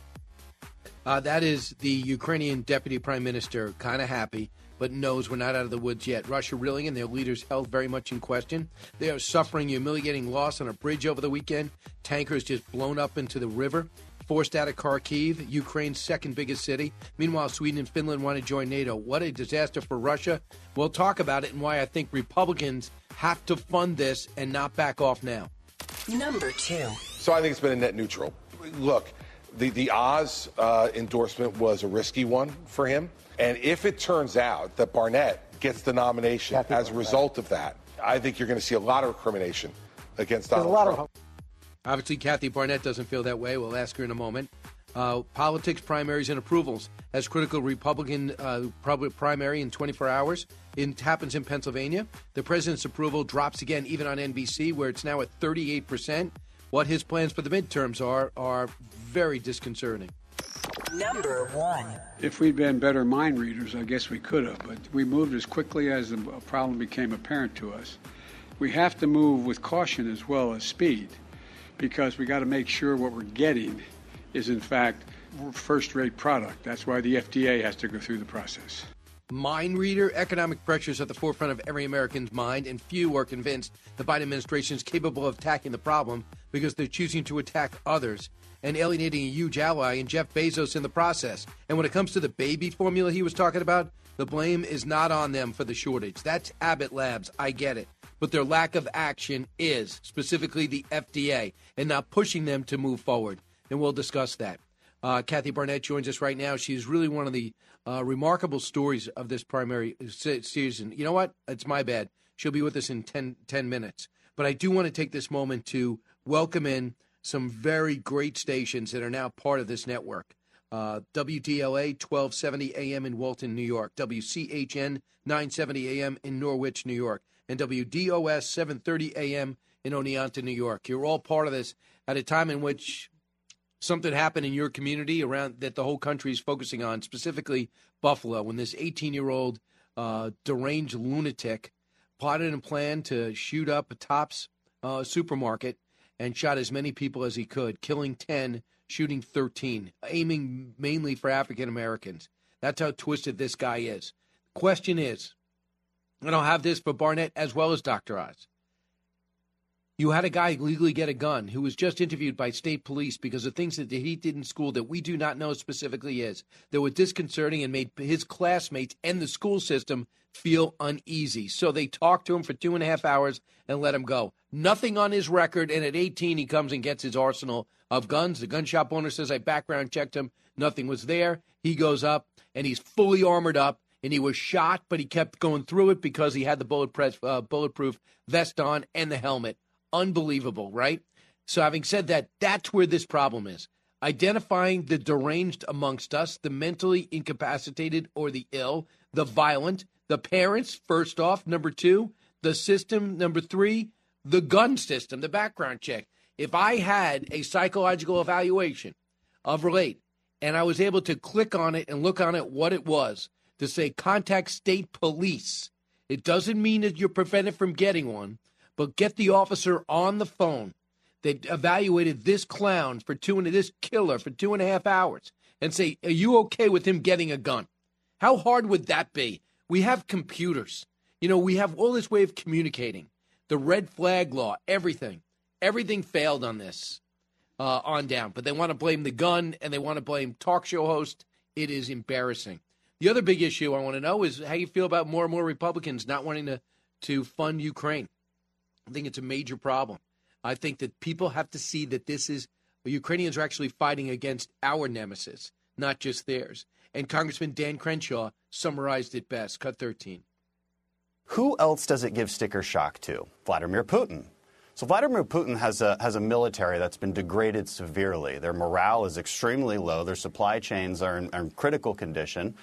Uh, that is the Ukrainian deputy prime minister, kind of happy, but knows we're not out of the woods yet. Russia reeling and their leader's health very much in question. They are suffering humiliating loss on a bridge over the weekend. Tankers just blown up into the river. Forced out of Kharkiv, Ukraine's second biggest city. Meanwhile, Sweden and Finland want to join NATO. What a disaster for Russia. We'll talk about it and why I think Republicans have to fund this and not back off now. Number two. So I think it's been a net neutral. Look, the, the Oz uh, endorsement was a risky one for him. And if it turns out that Barnett gets the nomination Kathy as a result of that, I think you're going to see a lot of recrimination against Donald Trump. Of- Obviously, Kathy Barnett doesn't feel that way. We'll ask her in a moment. Uh, politics, primaries, and approvals. As critical Republican uh, primary in twenty-four hours. It happens in Pennsylvania. The president's approval drops again, even on N B C, where it's now at thirty-eight percent. What his plans for the midterms are are very disconcerting. Number one. If we'd been better mind readers, I guess we could have, but we moved as quickly as the problem became apparent to us. We have to move with caution as well as speed, because we got to make sure what we're getting is, in fact, first-rate product. That's why the F D A has to go through the process. Mind reader, economic pressures at the forefront of every American's mind, and few are convinced the Biden administration is capable of attacking the problem because they're choosing to attack others and alienating a huge ally in Jeff Bezos in the process. And when it comes to the baby formula he was talking about, the blame is not on them for the shortage. That's Abbott Labs. I get it. But their lack of action is, specifically the F D A, and not pushing them to move forward. And we'll discuss that. Uh, Kathy Barnett joins us right now. She's really one of the uh, remarkable stories of this primary se- season. You know what? It's my bad. She'll be with us in ten, ten minutes. But I do want to take this moment to welcome in some very great stations that are now part of this network. Uh, W D L A twelve seventy A M in Walton, New York. W C H N nine seventy A M in Norwich, New York. And W D O S seven thirty A M in Oneonta, New York. You're all part of this at a time in which something happened in your community around that the whole country is focusing on, specifically Buffalo, when this eighteen-year-old uh, deranged lunatic plotted and planned to shoot up a Tops uh, supermarket and shot as many people as he could, killing ten, shooting thirteen, aiming mainly for African Americans. That's how twisted this guy is. Question is, and I'll have this for Barnett as well as Doctor Oz, You had a guy legally get a gun who was just interviewed by state police because of things that he did in school that we do not know specifically is, that were disconcerting and made his classmates and the school system feel uneasy. So they talked to him for two and a half hours and let him go. Nothing on his record, and at eighteen, he comes and gets his arsenal of guns. The gun shop owner says, I background checked him. Nothing was there. He goes up, and he's fully armored up, and he was shot, but he kept going through it because he had the bulletproof, uh, bulletproof vest on and the helmet. Unbelievable, right? So having said that, that's where this problem is. Identifying the deranged amongst us, the mentally incapacitated or the ill, the violent, the parents, first off. Number two, the system. Number three, the gun system, the background check. If I had a psychological evaluation of Relate and I was able to click on it and look on it what it was, to say contact state police, it doesn't mean that you're prevented from getting one. But get the officer on the phone that evaluated this clown for two and this killer for two and a half hours and say, are you okay with him getting a gun? How hard would that be? We have computers. You know, we have all this way of communicating. The red flag law, everything. Everything failed on this uh, on down. But they want to blame the gun and they want to blame talk show host. It is embarrassing. The other big issue I want to know is how you feel about more and more Republicans not wanting to, to fund Ukraine. I think it's a major problem. I think that people have to see that this is, the Ukrainians are actually fighting against our nemesis, not just theirs. And Congressman Dan Crenshaw summarized it best. Cut thirteen. Who else does it give sticker shock to? Vladimir Putin. So Vladimir Putin has a has a military that's been degraded severely. Their morale is extremely low. Their supply chains are in, are in critical condition.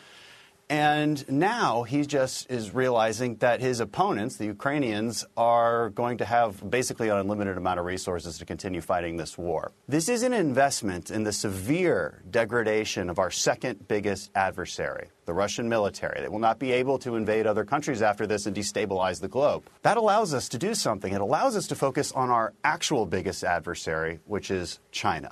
And now he just is realizing that his opponents, the Ukrainians, are going to have basically an unlimited amount of resources to continue fighting this war. This is an investment in the severe degradation of our second biggest adversary, the Russian military. They will not be able to invade other countries after this and destabilize the globe. That allows us to do something. It allows us to focus on our actual biggest adversary, which is China.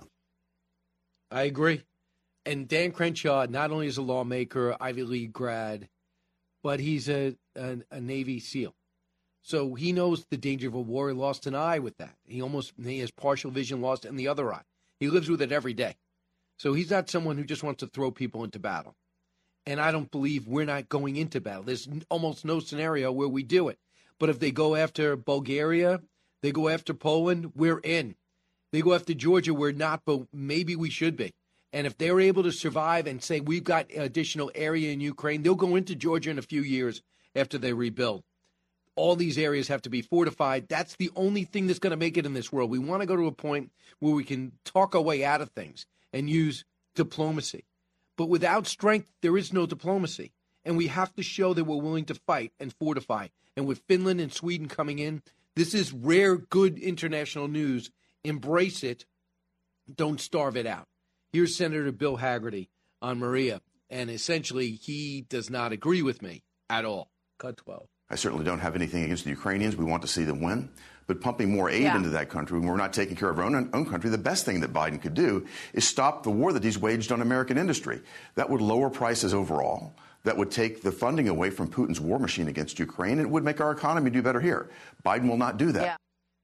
I agree. And Dan Crenshaw not only is a lawmaker, Ivy League grad, but he's a, a, a Navy SEAL. So he knows the danger of a war. He lost an eye with that. He almost he has partial vision lost in the other eye. He lives with it every day. So he's not someone who just wants to throw people into battle. And I don't believe we're not going into battle. There's almost no scenario where we do it. But if they go after Bulgaria, they go after Poland, we're in. They go after Georgia, we're not, but maybe we should be. And if they're able to survive and say we've got additional area in Ukraine, they'll go into Georgia in a few years after they rebuild. All these areas have to be fortified. That's the only thing that's going to make it in this world. We want to go to a point where we can talk our way out of things and use diplomacy. But without strength, there is no diplomacy. And we have to show that we're willing to fight and fortify. And with Finland and Sweden coming in, this is rare, good international news. Embrace it. Don't starve it out. Here's Senator Bill Hagerty on Maria, and essentially he does not agree with me at all. Cut twelve. I certainly don't have anything against the Ukrainians. We want to see them win. But pumping more aid yeah. into that country when we're not taking care of our own, own country, the best thing that Biden could do is stop the war that he's waged on American industry. That would lower prices overall. That would take the funding away from Putin's war machine against Ukraine. And it would make our economy do better here. Biden will not do that.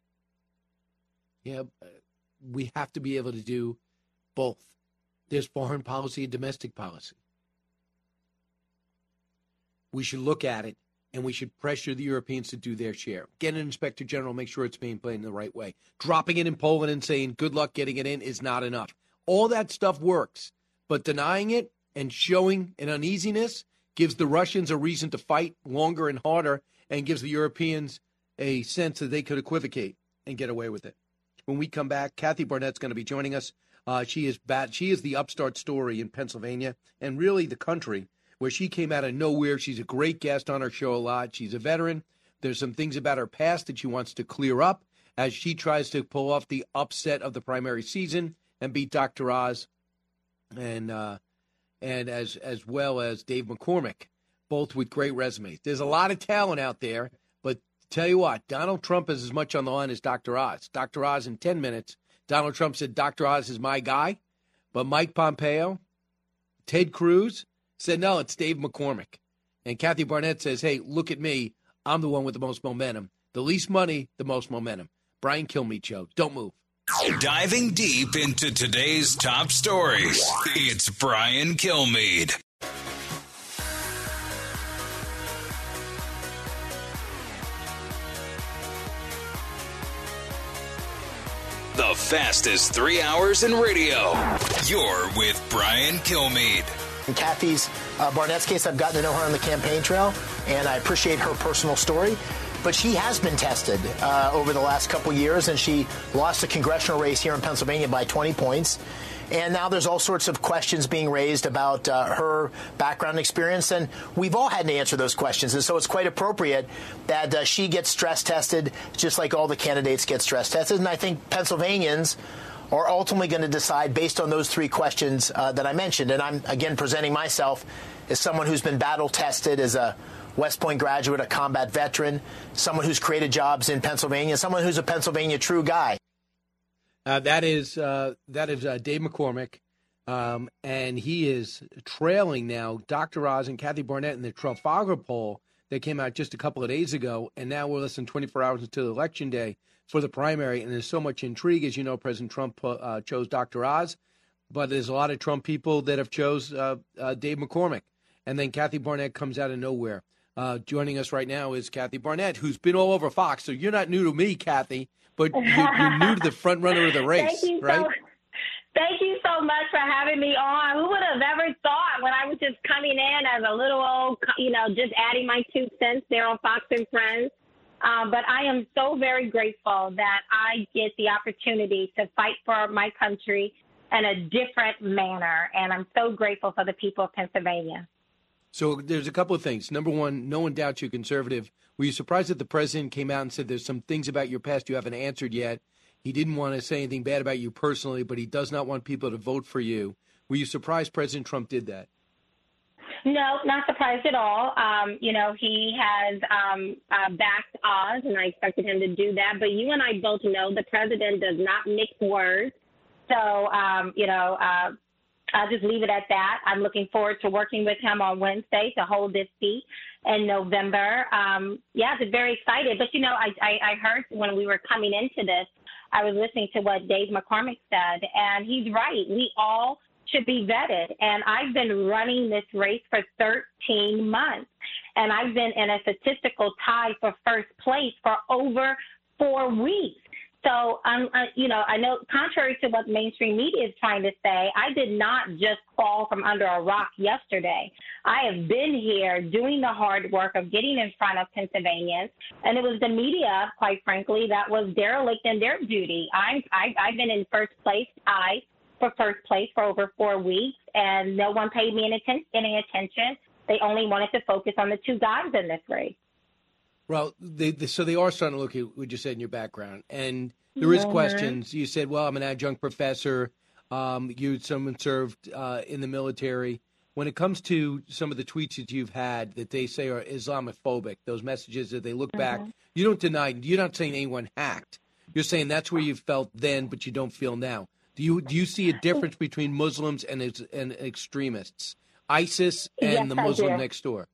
Yeah, yeah we have to be able to do both. There's foreign policy and domestic policy. We should look at it, and we should pressure the Europeans to do their share. Get an inspector general, make sure it's being played in the right way. Dropping it in Poland and saying good luck getting it in is not enough. All that stuff works, but denying it and showing an uneasiness gives the Russians a reason to fight longer and harder and gives the Europeans a sense that they could equivocate and get away with it. When we come back, Kathy Barnett's going to be joining us. Uh, she is bad. She is the upstart story in Pennsylvania and really the country where she came out of nowhere. She's a great guest on our show a lot. She's a veteran. There's some things about her past that she wants to clear up as she tries to pull off the upset of the primary season and beat Doctor Oz and uh, and as as well as Dave McCormick, both with great resumes. There's a lot of talent out there, but tell you what, Donald Trump is as much on the line as Doctor Oz. Doctor Oz in ten minutes. Donald Trump said Doctor Oz is my guy, but Mike Pompeo, Ted Cruz said, no, it's Dave McCormick. And Kathy Barnett says, hey, look at me. I'm the one with the most momentum. The least money, the most momentum. Brian Kilmeade Show. Don't move. Diving deep into today's top stories, it's Brian Kilmeade. The fastest three hours in radio. You're with Brian Kilmeade. In Kathy's uh, Barnett's case, I've gotten to know her on the campaign trail, and I appreciate her personal story. But she has been tested uh, over the last couple years, and she lost a congressional race here in Pennsylvania by twenty points. And now there's all sorts of questions being raised about uh, her background experience, and we've all had to answer those questions. And so it's quite appropriate that uh, she gets stress tested, just like all the candidates get stress tested. And I think Pennsylvanians are ultimately going to decide based on those three questions uh, that I mentioned. And I'm, again, presenting myself as someone who's been battle-tested as a West Point graduate, a combat veteran, someone who's created jobs in Pennsylvania, someone who's a Pennsylvania true guy. Uh, that is uh, that is uh, Dave McCormick, um, and he is trailing now Doctor Oz and Kathy Barnett in the Trafalgar poll that came out just a couple of days ago, and now we're less than twenty-four hours until Election Day for the primary, and there's so much intrigue. As you know, President Trump uh, chose Doctor Oz, but there's a lot of Trump people that have chose uh, uh, Dave McCormick, and then Kathy Barnett comes out of nowhere. Uh, joining us right now is Kathy Barnett, who's been all over Fox, so you're not new to me, Kathy. But you're, you're new to the front runner of the race, thank you right? So, thank you so much for having me on. Who would have ever thought when I was just coming in as a little old, you know, just adding my two cents there on Fox and Friends. Um, but I am so very grateful that I get the opportunity to fight for my country in a different manner. And I'm so grateful for the people of Pennsylvania. So there's a couple of things. Number one, no one doubts you're conservative. Were you surprised that the president came out and said there's some things about your past you haven't answered yet? He didn't want to say anything bad about you personally, but he does not want people to vote for you. Were you surprised President Trump did that? No, not surprised at all. Um, you know, he has um, uh, backed Oz, and I expected him to do that. But you and I both know the president does not mix words. So, um, you know, uh, I'll just leave it at that. I'm looking forward to working with him on Wednesday to hold this seat in November. Um, yeah, I'm very excited. But, you know, I, I, I heard when we were coming into this, I was listening to what Dave McCormick said, and he's right. We all should be vetted. And I've been running this race for thirteen months, and I've been in a statistical tie for first place for over four weeks. So, um, uh, you know, I know contrary to what mainstream media is trying to say, I did not just fall from under a rock yesterday. I have been here doing the hard work of getting in front of Pennsylvanians, and it was the media, quite frankly, that was derelict in their duty. I'm, I, I've been in first place, I, for first place for over four weeks, and no one paid me any, atten- any attention. They only wanted to focus on the two guys in this race. Well, they, they, so they are starting to look at what you said in your background, and there is Mhm. questions. You said, well, I'm an adjunct professor. Um, you, someone served uh, in the military. When it comes to some of the tweets that you've had that they say are Islamophobic, those messages that they look back, you don't deny, you're not saying anyone hacked. You're saying that's where you felt then, but you don't feel now. Do you do you see a difference between Muslims and and extremists, ISIS and Yes, the I Muslim do. next door?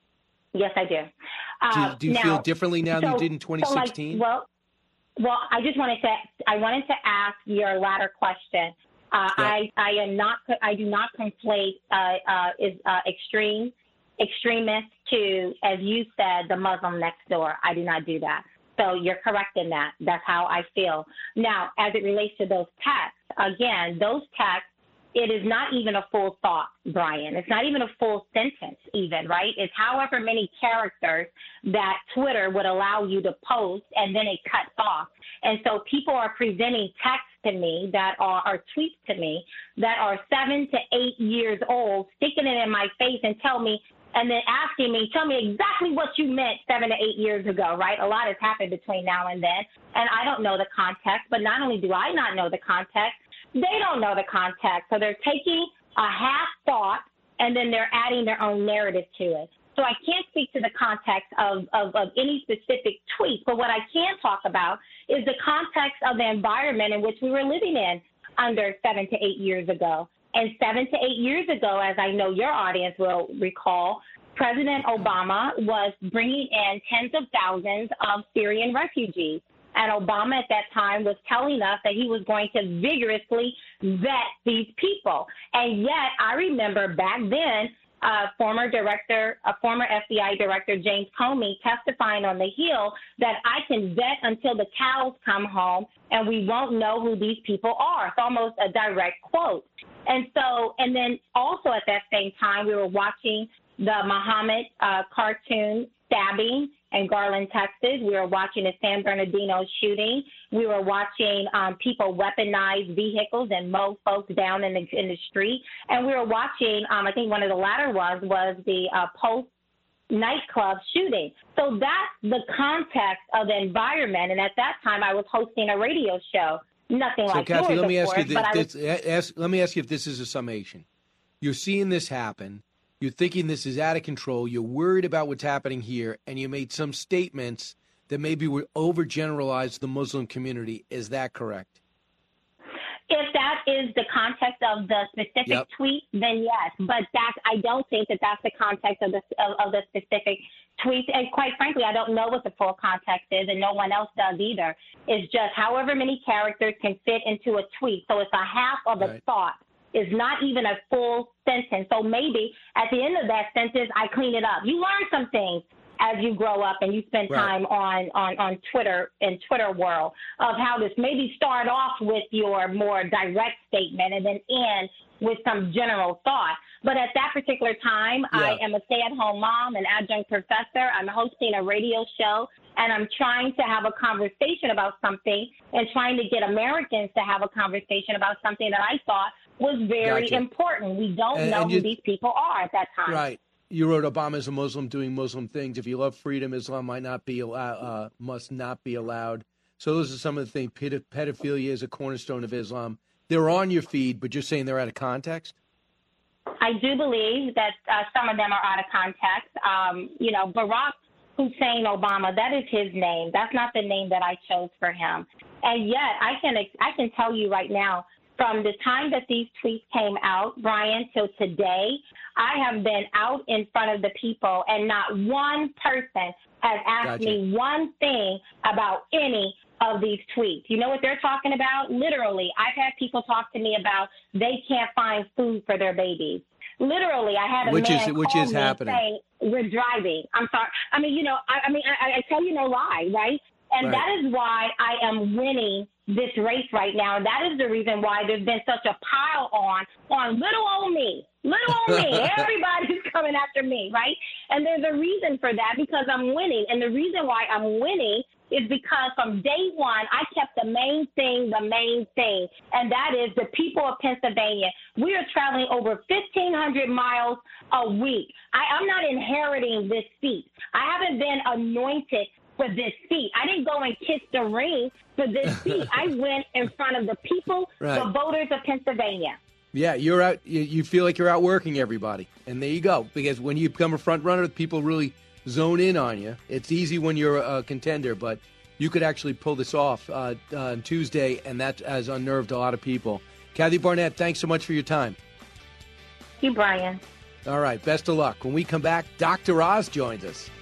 Yes, I do. Do, Uh, do you now, feel differently now than so- you did in twenty sixteen? So like, well, well, I just wanted to I wanted to ask your latter question. Uh, Yeah. I I am not I do not conflate uh, uh, is uh, extreme extremists to, as you said, the Muslim next door. I do not do that. So you're correct in that. That's how I feel. Now, as it relates to those texts, again, those texts, it is not even a full thought, Brian. It's not even a full sentence even, right? It's however many characters that Twitter would allow you to post, and then it cuts off. And so people are presenting texts to me that are, or tweets to me that are seven to eight years old, sticking it in my face and tell me, and then asking me, tell me exactly what you meant seven to eight years ago, right? A lot has happened between now and then, and I don't know the context. But not only do I not know the context, they don't know the context. So they're taking a half thought and then they're adding their own narrative to it. So I can't speak to the context of, of, of any specific tweet, but what I can talk about is the context of the environment in which we were living in under seven to eight years ago. And seven to eight years ago, as I know your audience will recall, President Obama was bringing in tens of thousands of Syrian refugees. And Obama at that time was telling us that he was going to vigorously vet these people. And yet I remember back then, uh, former director, a former F B I director, James Comey, testifying on the Hill that I can vet until the cows come home and we won't know who these people are. It's almost a direct quote. And so, and then also at that same time, we were watching the Muhammad uh, cartoon stabbing in Garland, Texas. We were watching the San Bernardino shooting. We were watching um, people weaponize vehicles and mow folks down in the in the street. And we were watching, um, I think one of the latter ones was the uh, Post nightclub shooting. So that's the context of the environment. And at that time, I was hosting a radio show. Nothing so, like Kathy, yours, let me of ask course, you but I this, was, this, ask, let me ask you if this is a summation. You're seeing this happen. You're thinking this is out of control. You're worried about what's happening here, and you made some statements that maybe would overgeneralize the Muslim community. Is that correct? if that is the context of the specific Yep. tweet, then yes. But that's, I don't think that that's the context of the of, of the specific tweet. And quite frankly, I don't know what the full context is, and no one else does either. It's just however many characters can fit into a tweet. So it's a half of a Right. thought. Is not even a full sentence. So maybe at the end of that sentence, I clean it up. You learn some things as you grow up and you spend Right. time on, on, on Twitter and Twitter world of how this maybe start off with your more direct statement and then end with some general thought. But at that particular time, I Yeah. am a stay-at-home mom, an adjunct professor. I'm hosting a radio show, and I'm trying to have a conversation about something and trying to get Americans to have a conversation about something that I thought was very Gotcha. important. We don't And- know and who you- these people are at that time. Right. You wrote Obama's a Muslim doing Muslim things. If you love freedom, Islam might not be allow, uh, must not be allowed. So those are some of the things. Ped- pedophilia is a cornerstone of Islam. They're on your feed, but you're saying they're out of context? I do believe that uh, some of them are out of context. Um, you know, Barack Hussein Obama, that is his name. That's not the name that I chose for him. And yet, I can I can tell you right now, from the time that these tweets came out, Brian, till today, I have been out in front of the people, and not one person has asked Gotcha. me one thing about any of these tweets. You know what they're talking about? Literally, I've had people talk to me about they can't find food for their babies. Literally, I had a Which man is- which call is me happening. saying, we're driving. I'm sorry. I mean, you know, I, I mean, I, I tell you no lie, right? And Right. that is why I am winning this race right now. And that is the reason why there's been such a pile on, on little old me. Little old me. Everybody's coming after me, right? And there's a reason for that, because I'm winning. And the reason why I'm winning is because from day one, I kept the main thing, the main thing, and that is the people of Pennsylvania. We are traveling over fifteen hundred miles a week. I, I'm not inheriting this seat. I haven't been anointed for this seat. I didn't go and kiss the ring for this seat. I went in front of the people, Right. the voters of Pennsylvania. Yeah, you're out. You, you feel like you're outworking everybody, and there you go. Because when you become a front runner, people really zone in on you. It's easy when you're a contender, but you could actually pull this off uh, on Tuesday, and that has unnerved a lot of people. Kathy Barnett, thanks so much for your time. Thank you, Brian. All right, best of luck. When we come back, Doctor Oz joins us.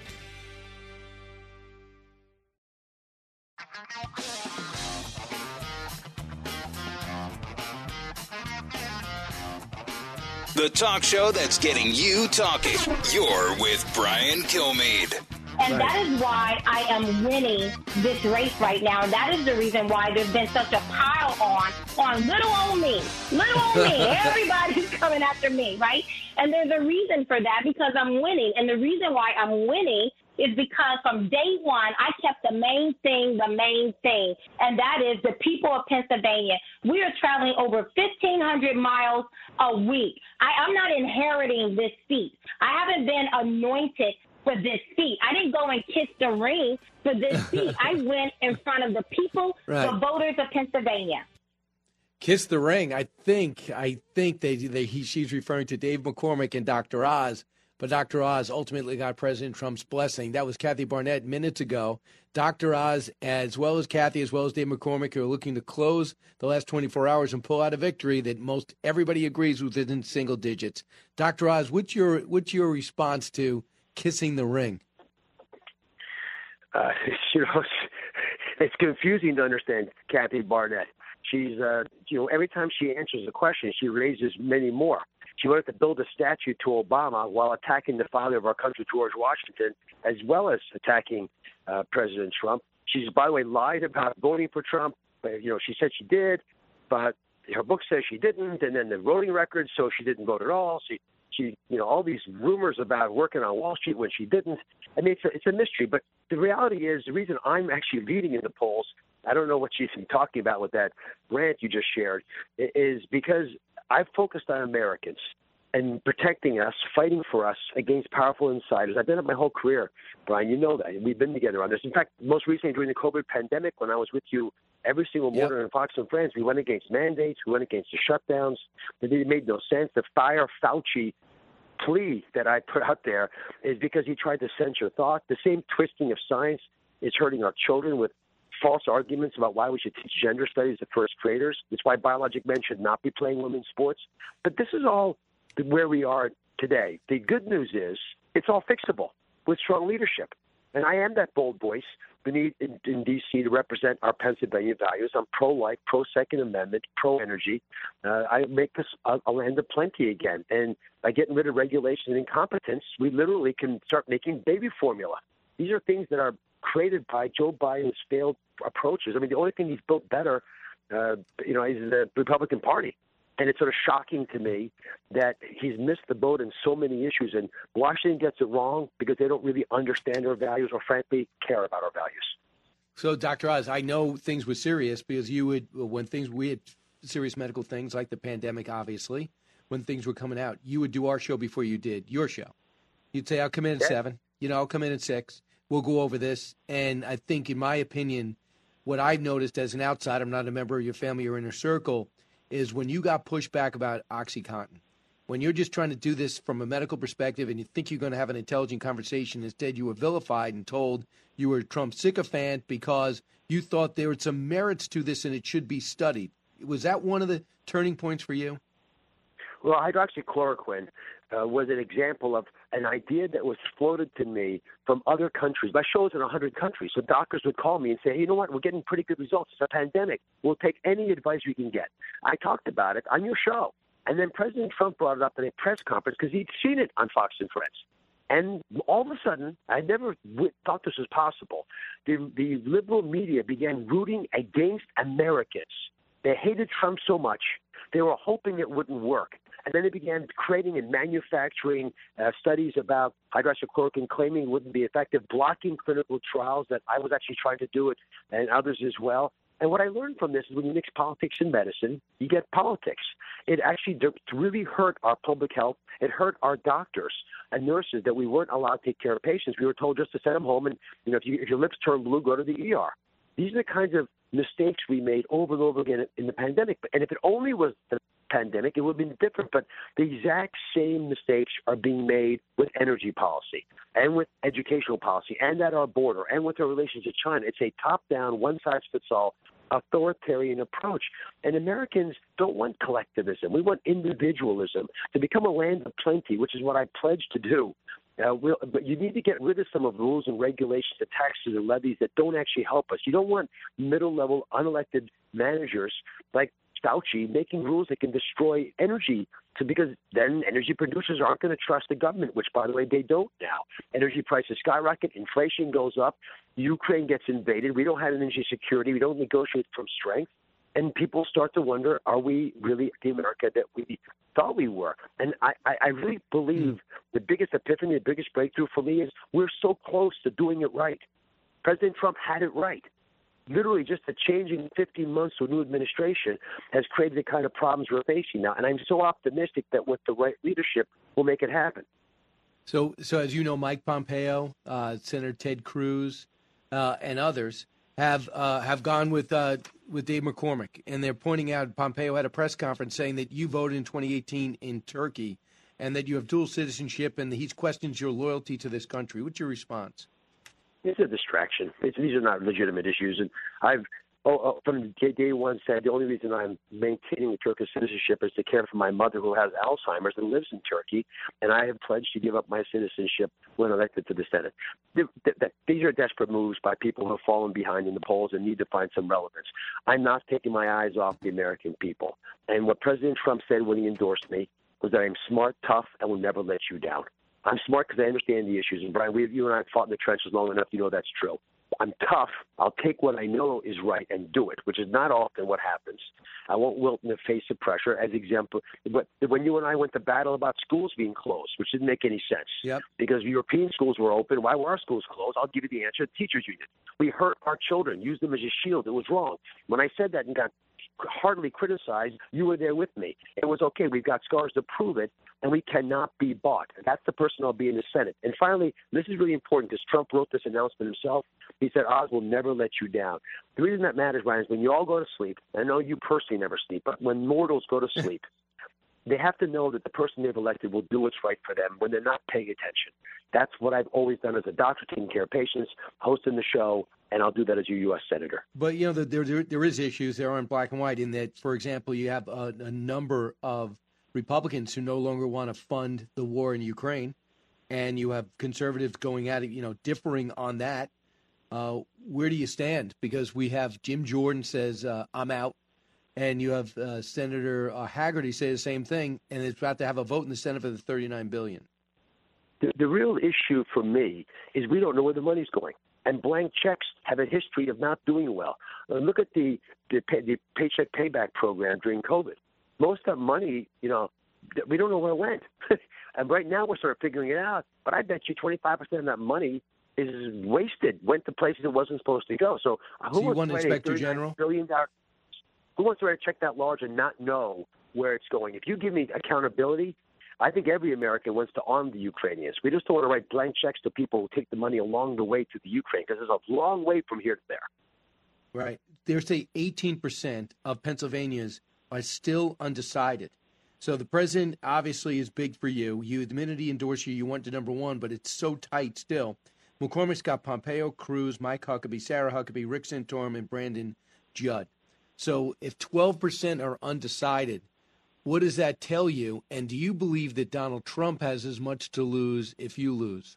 The talk show that's getting you talking. You're with Brian Kilmeade. And that is why I am winning this race right now. And that is the reason why there's been such a pile on, on little old me. Little old me. Everybody's coming after me, right? And there's a reason for that, because I'm winning. And the reason why I'm winning is because from day one, I kept the main thing, the main thing, and that is the people of Pennsylvania. We are traveling over fifteen hundred miles a week. I, I'm not inheriting this seat. I haven't been anointed for this seat. I didn't go and kiss the ring for this seat. I went in front of the people, Right. the voters of Pennsylvania. Kiss the ring. I think. I think they. they he, she's referring to Dave McCormick and Doctor Oz. But Doctor Oz ultimately got President Trump's blessing. That was Kathy Barnett minutes ago. Doctor Oz, as well as Kathy, as well as Dave McCormick, are looking to close the last twenty-four hours and pull out a victory that most everybody agrees with in single digits. Doctor Oz, what's your what's your response to kissing the ring? Uh, you know, it's confusing to understand Kathy Barnett. She's, uh, you know, every time she answers a question, she raises many more. She wanted to build a statue to Obama while attacking the father of our country, George Washington, as well as attacking uh, President Trump. She's, by the way, lied about voting for Trump. But, you know, she said she did, but her book says she didn't, and then the voting records, so she didn't vote at all. She, she, you know, all these rumors about working on Wall Street when she didn't. I mean, it's a, it's a mystery. But the reality is, the reason I'm actually leading in the polls, I don't know what she's talking about with that rant you just shared, is because I've focused on Americans and protecting us, fighting for us against powerful insiders. I've done it my whole career, Brian. You know that. We've been together on this. In fact, most recently during the COVID pandemic, when I was with you every single morning on Fox and Friends, we went against mandates. We went against the shutdowns. It made no sense. The fire Fauci plea that I put out there is because he tried to censor thought. The same twisting of science is hurting our children with false arguments about why we should teach gender studies to first graders. It's why biologic men should not be playing women's sports. But this is all where we are today. The good news is it's all fixable with strong leadership. And I am that bold voice we need in, in D C to represent our Pennsylvania values. I'm pro-life, pro-Second Amendment, pro-energy. Uh, I make this a, a land of plenty again. And by getting rid of regulation and incompetence, we literally can start making baby formula. These are things that are created by Joe Biden's failed approaches. I mean, the only thing he's built better, uh, you know, is the Republican Party. And it's sort of shocking to me that he's missed the boat in so many issues. And Washington gets it wrong because they don't really understand our values or, frankly, care about our values. So, Doctor Oz, I know things were serious because you would, when things, we had serious medical things like the pandemic, obviously, when things were coming out, you would do our show before you did your show. You'd say, I'll come in at yeah. seven. You know, I'll come in at six. We'll go over this. And I think, in my opinion, what I've noticed as an outsider, I'm not a member of your family or inner circle, is when you got pushed back about OxyContin, when you're just trying to do this from a medical perspective and you think you're going to have an intelligent conversation, instead you were vilified and told you were a Trump sycophant because you thought there were some merits to this and it should be studied. Was that one of the turning points for you? Well, hydroxychloroquine uh, was an example of an idea that was floated to me from other countries. My show's in one hundred countries, so doctors would call me and say, hey, you know what, we're getting pretty good results. It's a pandemic. We'll take any advice we can get. I talked about it on your show, and then President Trump brought it up in a press conference because he'd seen it on Fox and Friends. And all of a sudden, I never w- thought this was possible. The, the liberal media began rooting against Americans. They hated Trump so much, they were hoping it wouldn't work. And then they began creating and manufacturing uh, studies about hydroxychloroquine, claiming it wouldn't be effective, blocking clinical trials that I was actually trying to do it, and others as well. And what I learned from this is when you mix politics and medicine, you get politics. It actually really hurt our public health. It hurt our doctors and nurses that we weren't allowed to take care of patients. We were told just to send them home, and you know, if, you, if your lips turn blue, go to the E R. These are the kinds of mistakes we made over and over again in the pandemic. And if it only was the pandemic, it would have been different. But the exact same mistakes are being made with energy policy and with educational policy and at our border and with our relations to China. It's a top-down, one-size-fits-all authoritarian approach. And Americans don't want collectivism. We want individualism. To become a land of plenty, which is what I pledged to do, Uh, we'll, but you need to get rid of some of the rules and regulations, the taxes and levies that don't actually help us. You don't want middle-level, unelected managers like Fauci making rules that can destroy energy, to, because then energy producers aren't going to trust the government, which, by the way, they don't now. Energy prices skyrocket, inflation goes up, Ukraine gets invaded, we don't have energy security, we don't negotiate from strength. And people start to wonder, are we really the America that we thought we were? And I, I really believe the biggest epiphany, the biggest breakthrough for me is we're so close to doing it right. President Trump had it right. Literally just a change in fifteen months to a new administration has created the kind of problems we're facing now. And I'm so optimistic that with the right leadership, we'll make it happen. So, so as you know, Mike Pompeo, uh, Senator Ted Cruz, uh, and others have uh, have gone with uh, with Dave McCormick, and they're pointing out Pompeo had a press conference saying that you voted in twenty eighteen in Turkey and that you have dual citizenship, and he questions your loyalty to this country. What's your response? It's a distraction. It's, these are not legitimate issues, and I've oh, oh, from day one said the only reason I'm maintaining the Turkish citizenship is to care for my mother who has Alzheimer's and lives in Turkey, and I have pledged to give up my citizenship when elected to the Senate. These are desperate moves by people who have fallen behind in the polls and need to find some relevance. I'm not taking my eyes off the American people. And what President Trump said when he endorsed me was that I'm smart, tough, and will never let you down. I'm smart because I understand the issues. And, Brian, we, you and I have fought in the trenches long enough, you know that's true. I'm tough. I'll take what I know is right and do it, which is not often what happens. I won't wilt in the face of pressure. As example, but when you and I went to battle about schools being closed, which didn't make any sense, yep. because European schools were open. Why were our schools closed? I'll give you the answer. The teachers union. We hurt our children, used them as a shield. It was wrong. When I said that and got hardly criticized, you were there with me. It was okay. We've got scars to prove it, and we cannot be bought. That's the person I'll be in the Senate. And finally, this is really important because Trump wrote this announcement himself. He said, Oz will never let you down. The reason that matters, Ryan, is when you all go to sleep, I know you personally never sleep, but when mortals go to sleep, they have to know that the person they've elected will do what's right for them when they're not paying attention. That's what I've always done as a doctor, taking care of patients, hosting the show, and I'll do that as a U S Senator. But, you know, there, there, there is issues. There aren't black and white in that, for example, you have a, a number of Republicans who no longer want to fund the war in Ukraine, and you have conservatives going at it, you know, differing on that. Uh, where do you stand? Because we have Jim Jordan says, uh, I'm out. And you have uh, Senator uh, Haggerty say the same thing, and it's about to have a vote in the Senate for the thirty-nine billion The, dollars. the real issue for me is we don't know where the money's going. And blank checks have a history of not doing well. Uh, look at the, the, pay, the Paycheck Payback program during COVID. Most of that money, you know, we don't know where it went. And right now we're sort of figuring it out. But I bet you twenty-five percent of that money is wasted, went to places it wasn't supposed to go. So, uh, who so you want an Inspector General? Billion dollar, who wants to write a check that large and not know where it's going? If you give me accountability, I think every American wants to arm the Ukrainians. We just don't want to write blank checks to people who take the money along the way to the Ukraine, because there's a long way from here to there. Right. There's a eighteen percent of Pennsylvanians are still undecided. So the president obviously is big for you. You admitted he endorsed you. You went to number one, but it's so tight still. McCormick's got Pompeo, Cruz, Mike Huckabee, Sarah Huckabee, Rick Santorum, and Brandon Judd. So if twelve percent are undecided, what does that tell you? And do you believe that Donald Trump has as much to lose if you lose?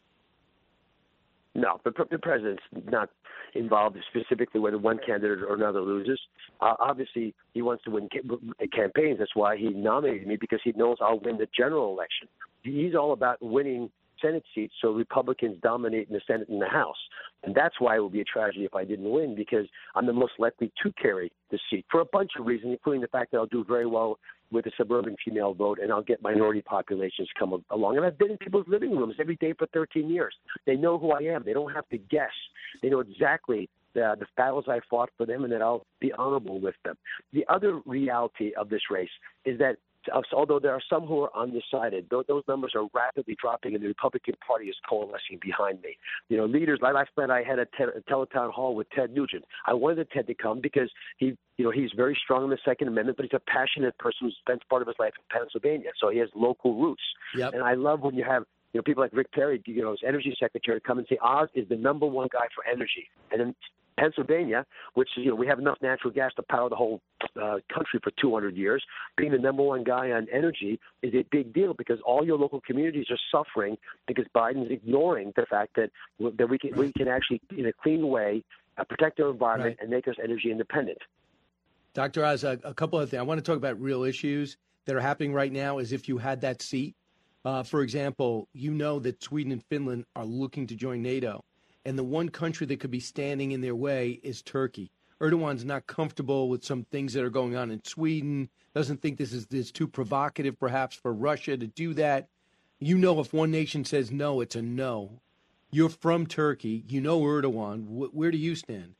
No, the, the president's not involved specifically whether one candidate or another loses. Uh, obviously, he wants to win ca- campaigns. That's why he nominated me, because he knows I'll win the general election. He's all about winning Senate seats so Republicans dominate in the Senate and the House. And that's why it would be a tragedy if I didn't win, because I'm the most likely to carry the seat for a bunch of reasons, including the fact that I'll do very well with the suburban female vote, and I'll get minority populations come along. And I've been in people's living rooms every day for thirteen years. They know who I am. They don't have to guess. They know exactly the, the battles I fought for them, and that I'll be honorable with them. The other reality of this race is that although there are some who are undecided, those numbers are rapidly dropping, and the Republican Party is coalescing behind me. You know, leaders like last night, I had a, te- a teletown hall with Ted Nugent. I wanted Ted to come because he, you know, he's very strong in the Second Amendment, but he's a passionate person who spends part of his life in Pennsylvania, so he has local roots. Yep. And I love when you have, you know, people like Rick Perry, you know, as energy secretary, come and say Oz is the number one guy for energy, and then Pennsylvania, which, you know, we have enough natural gas to power the whole uh, country for two hundred years, being the number one guy on energy is a big deal, because all your local communities are suffering because Biden's ignoring the fact that that we can, we can actually, in a clean way, uh, protect our environment right. and make us energy independent. Doctor Oz, a, a couple of things. I want to talk about real issues that are happening right now as if you had that seat. Uh, for example, you know that Sweden and Finland are looking to join NATO. And the one country that could be standing in their way is Turkey. Erdogan's not comfortable with some things that are going on in Sweden, doesn't think this is, this is too provocative perhaps for Russia to do that. You know, if one nation says no, it's a no. You're from Turkey. You know Erdogan. Wh- where do you stand?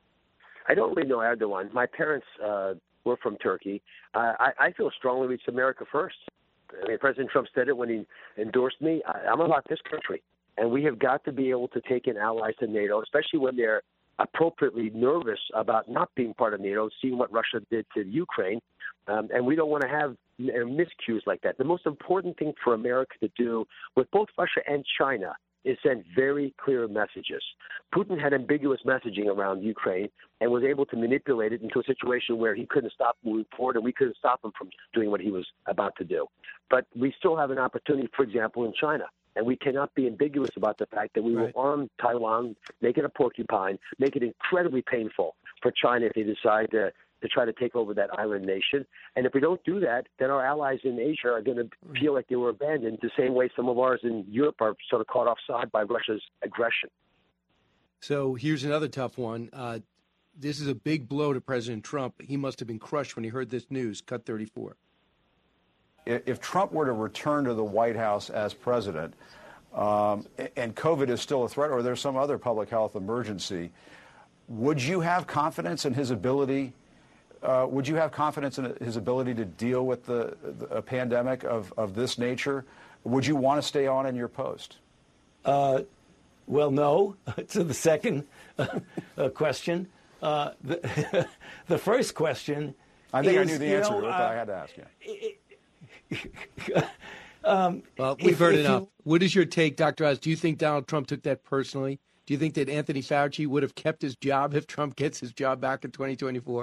I don't really know Erdogan. My parents uh, were from Turkey. Uh, I, I feel strongly it's America first. I mean, President Trump said it when he endorsed me. I, I'm about this country. And we have got to be able to take in allies to NATO, especially when they're appropriately nervous about not being part of NATO, seeing what Russia did to Ukraine. Um, and we don't want to have miscues like that. The most important thing for America to do with both Russia and China is send very clear messages. Putin had ambiguous messaging around Ukraine and was able to manipulate it into a situation where he couldn't stop moving forward and we couldn't stop him from doing what he was about to do. But we still have an opportunity, for example, in China. And we cannot be ambiguous about the fact that we right. will arm Taiwan, make it a porcupine, make it incredibly painful for China if they decide to, to try to take over that island nation. And if we don't do that, then our allies in Asia are going to feel like they were abandoned the same way some of ours in Europe are sort of caught offside by Russia's aggression. So here's another tough one. Uh, this is a big blow to President Trump. He must have been crushed when he heard this news. Cut thirty-four. If Trump were to return to the White House as president, um, and COVID is still a threat, or there's some other public health emergency, would you have confidence in his ability? Uh, would you have confidence in his ability to deal with the, the a pandemic of, of this nature? Would you want to stay on in your post? Uh, well, no. To the second uh, question, uh, the, the first question. I think is, I knew the answer know, to it, uh, but I had to ask you. um, well, we've if, heard if enough. You, what is your take, Doctor Oz? Do you think Donald Trump took that personally? Do you think that Anthony Fauci would have kept his job if Trump gets his job back in twenty twenty-four?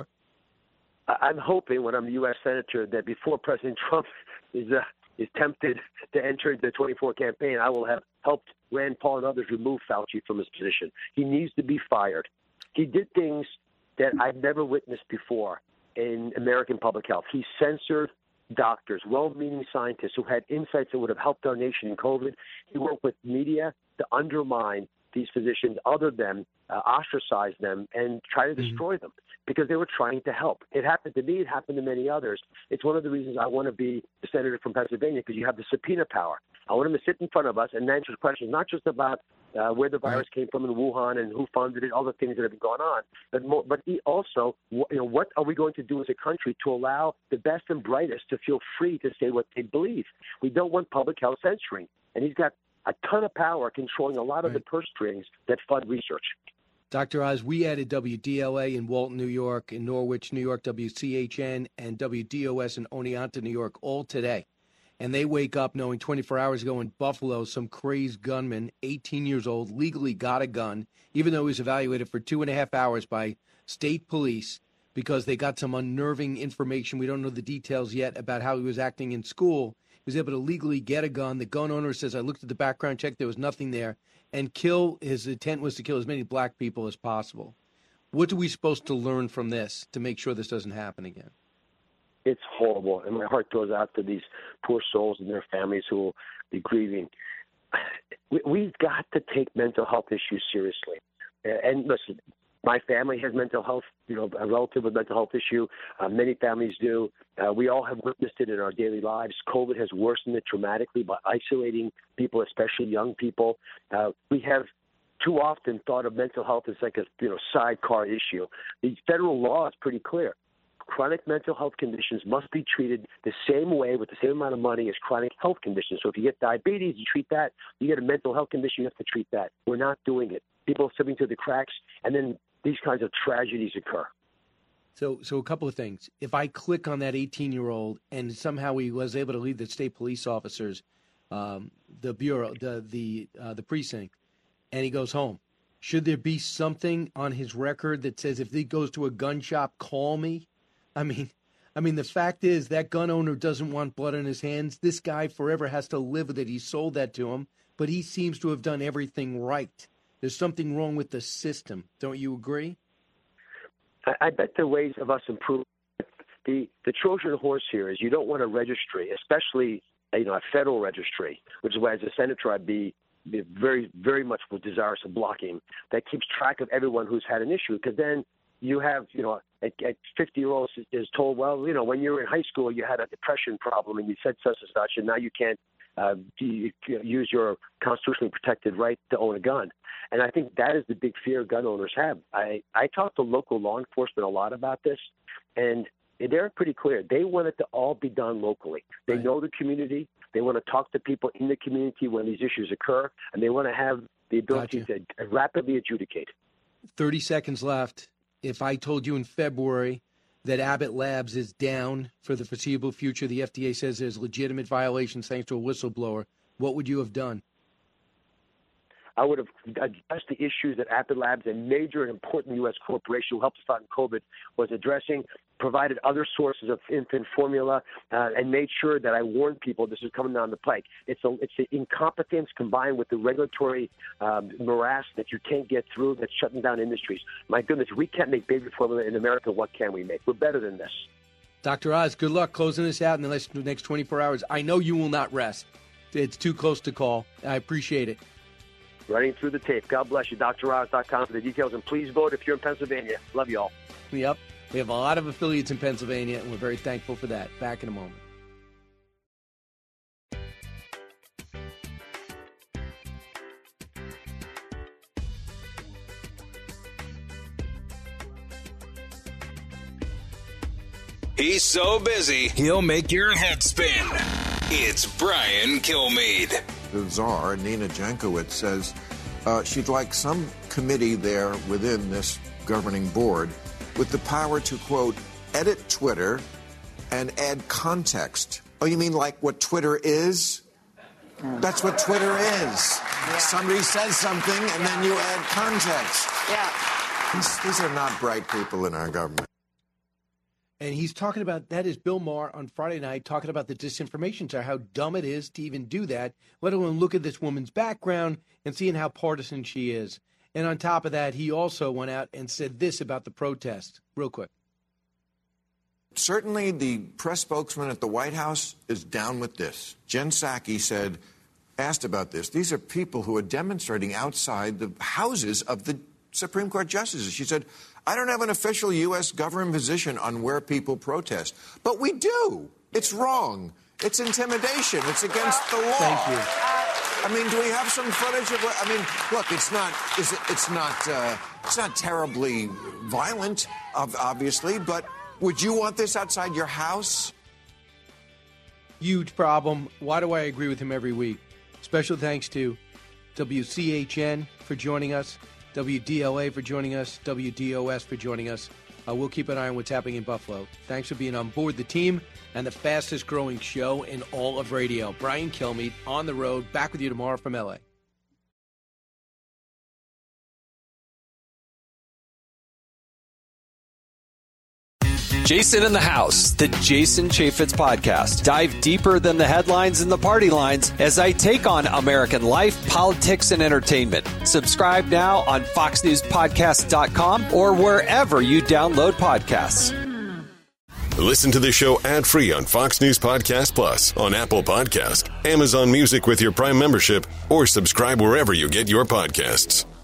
I'm hoping when I'm a U S senator that before President Trump is uh, is tempted to enter the twenty-four campaign, I will have helped Rand Paul and others remove Fauci from his position. He needs to be fired. He did things that I've never witnessed before in American public health. He censored doctors, well-meaning scientists who had insights that would have helped our nation in COVID. He worked with media to undermine these physicians, other them, uh, ostracize them, and try to destroy mm-hmm. them because they were trying to help. It happened to me. It happened to many others. It's one of the reasons I want to be the senator from Pennsylvania, because you have the subpoena power. I want him to sit in front of us and answer questions, not just about uh, where the virus came from in Wuhan and who funded it, all the things that have been going on, but more, but he also, you know, what are we going to do as a country to allow the best and brightest to feel free to say what they believe? We don't want public health censoring, and he's got a ton of power controlling a lot of right. the purse strings that fund research. Doctor Oz, we added W D L A in Walton, New York, in Norwich, New York, W C H N, and W D O S in Oneonta, New York, all today. And they wake up knowing twenty-four hours ago in Buffalo, some crazed gunman, eighteen years old, legally got a gun, even though he was evaluated for two and a half hours by state police because they got some unnerving information. We don't know the details yet about how he was acting in school. He was able to legally get a gun. The gun owner says, I looked at the background check, there was nothing there, and kill. His intent was to kill as many black people as possible. What are we supposed to learn from this to make sure this doesn't happen again? It's horrible, and my heart goes out to these poor souls and their families who will be grieving. We, we've got to take mental health issues seriously. And listen, my family has mental health, you know, a relative with mental health issue. Uh, many families do. Uh, we all have witnessed it in our daily lives. COVID has worsened it dramatically by isolating people, especially young people. Uh, we have too often thought of mental health as like a, you know, sidecar issue. The federal law is pretty clear. Chronic mental health conditions must be treated the same way with the same amount of money as chronic health conditions. So if you get diabetes, you treat that. You get a mental health condition, you have to treat that. We're not doing it. People are slipping through the cracks, and then these kinds of tragedies occur. So, so a couple of things. If I click on that eighteen-year-old and somehow he was able to lead the state police officers, um, the bureau, the the uh, the precinct, and he goes home, should there be something on his record that says if he goes to a gun shop, call me? I mean, I mean, the fact is that gun owner doesn't want blood on his hands. This guy forever has to live with it. He sold that to him, but he seems to have done everything right. There's something wrong with the system. Don't you agree? I, I bet there are ways of us improving. The the Trojan horse here is you don't want a registry, especially you know a federal registry, which is why as a senator I'd be, be very, very much desirous of blocking, that keeps track of everyone who's had an issue, because then you have, you know, a fifty-year-old is told, well, you know, when you were in high school, you had a depression problem and you said such and such, and now you can't uh, use your constitutionally protected right to own a gun. And I think that is the big fear gun owners have. I, I talk to local law enforcement a lot about this, and they're pretty clear. They want it to all be done locally. They right. know the community. They want to talk to people in the community when these issues occur, and they want to have the ability gotcha. to rapidly adjudicate. thirty seconds left. If I told you in February that Abbott Labs is down for the foreseeable future, the F D A says there's legitimate violations thanks to a whistleblower, what would you have done? I would have addressed the issues that Abbott Labs, a major and important U S corporation who helped us out in COVID, was addressing, provided other sources of infant formula, uh, and made sure that I warned people this is coming down the pike. It's a, it's the incompetence combined with the regulatory um, morass that you can't get through that's shutting down industries. My goodness, we can't make baby formula in America. What can we make? We're better than this. Doctor Oz, good luck closing this out in the next, next twenty-four hours. I know you will not rest. It's too close to call. I appreciate it. Running through the tape. God bless you. D R Oz dot com for the details. And please vote if you're in Pennsylvania. Love you all. Yep. We have a lot of affiliates in Pennsylvania, and we're very thankful for that. Back in a moment. He's so busy, he'll make your head spin. It's Brian Kilmeade. The czar, Nina Jankowicz, says uh, she'd like some committee there within this governing board with the power to, quote, edit Twitter and add context. Oh, you mean like what Twitter is? That's what Twitter is. Yeah. Somebody says something and then you add context. Yeah. These, these are not bright people in our government. And he's talking about, that is Bill Maher on Friday night, talking about the disinformation czar, how dumb it is to even do that, let alone look at this woman's background and seeing how partisan she is. And on top of that, he also went out and said this about the protest. Real quick. Certainly the press spokesman at the White House is down with this. Jen Psaki said, asked about this, these are people who are demonstrating outside the houses of the Supreme Court justices. She said, I don't have an official U S government position on where people protest, but we do. It's wrong. It's intimidation. It's against the law. Thank you. I mean, do we have some footage of what? I mean, look, it's not. Is it, it's not. Uh, it's not terribly violent, obviously. But would you want this outside your house? Huge problem. Why do I agree with him every week? Special thanks to W C H N for joining us, W D L A for joining us, W D O S for joining us. Uh, we'll keep an eye on what's happening in Buffalo. Thanks for being on board the team and the fastest growing show in all of radio. Brian Kilmeade on the road. Back with you tomorrow from L A. Jason in the House, the Jason Chaffetz podcast. Dive deeper than the headlines and the party lines as I take on American life, politics, and entertainment. Subscribe now on fox news podcast dot com or wherever you download podcasts. Listen to the show ad-free on Fox News Podcast Plus, on Apple Podcast, Amazon Music with your Prime membership, or subscribe wherever you get your podcasts.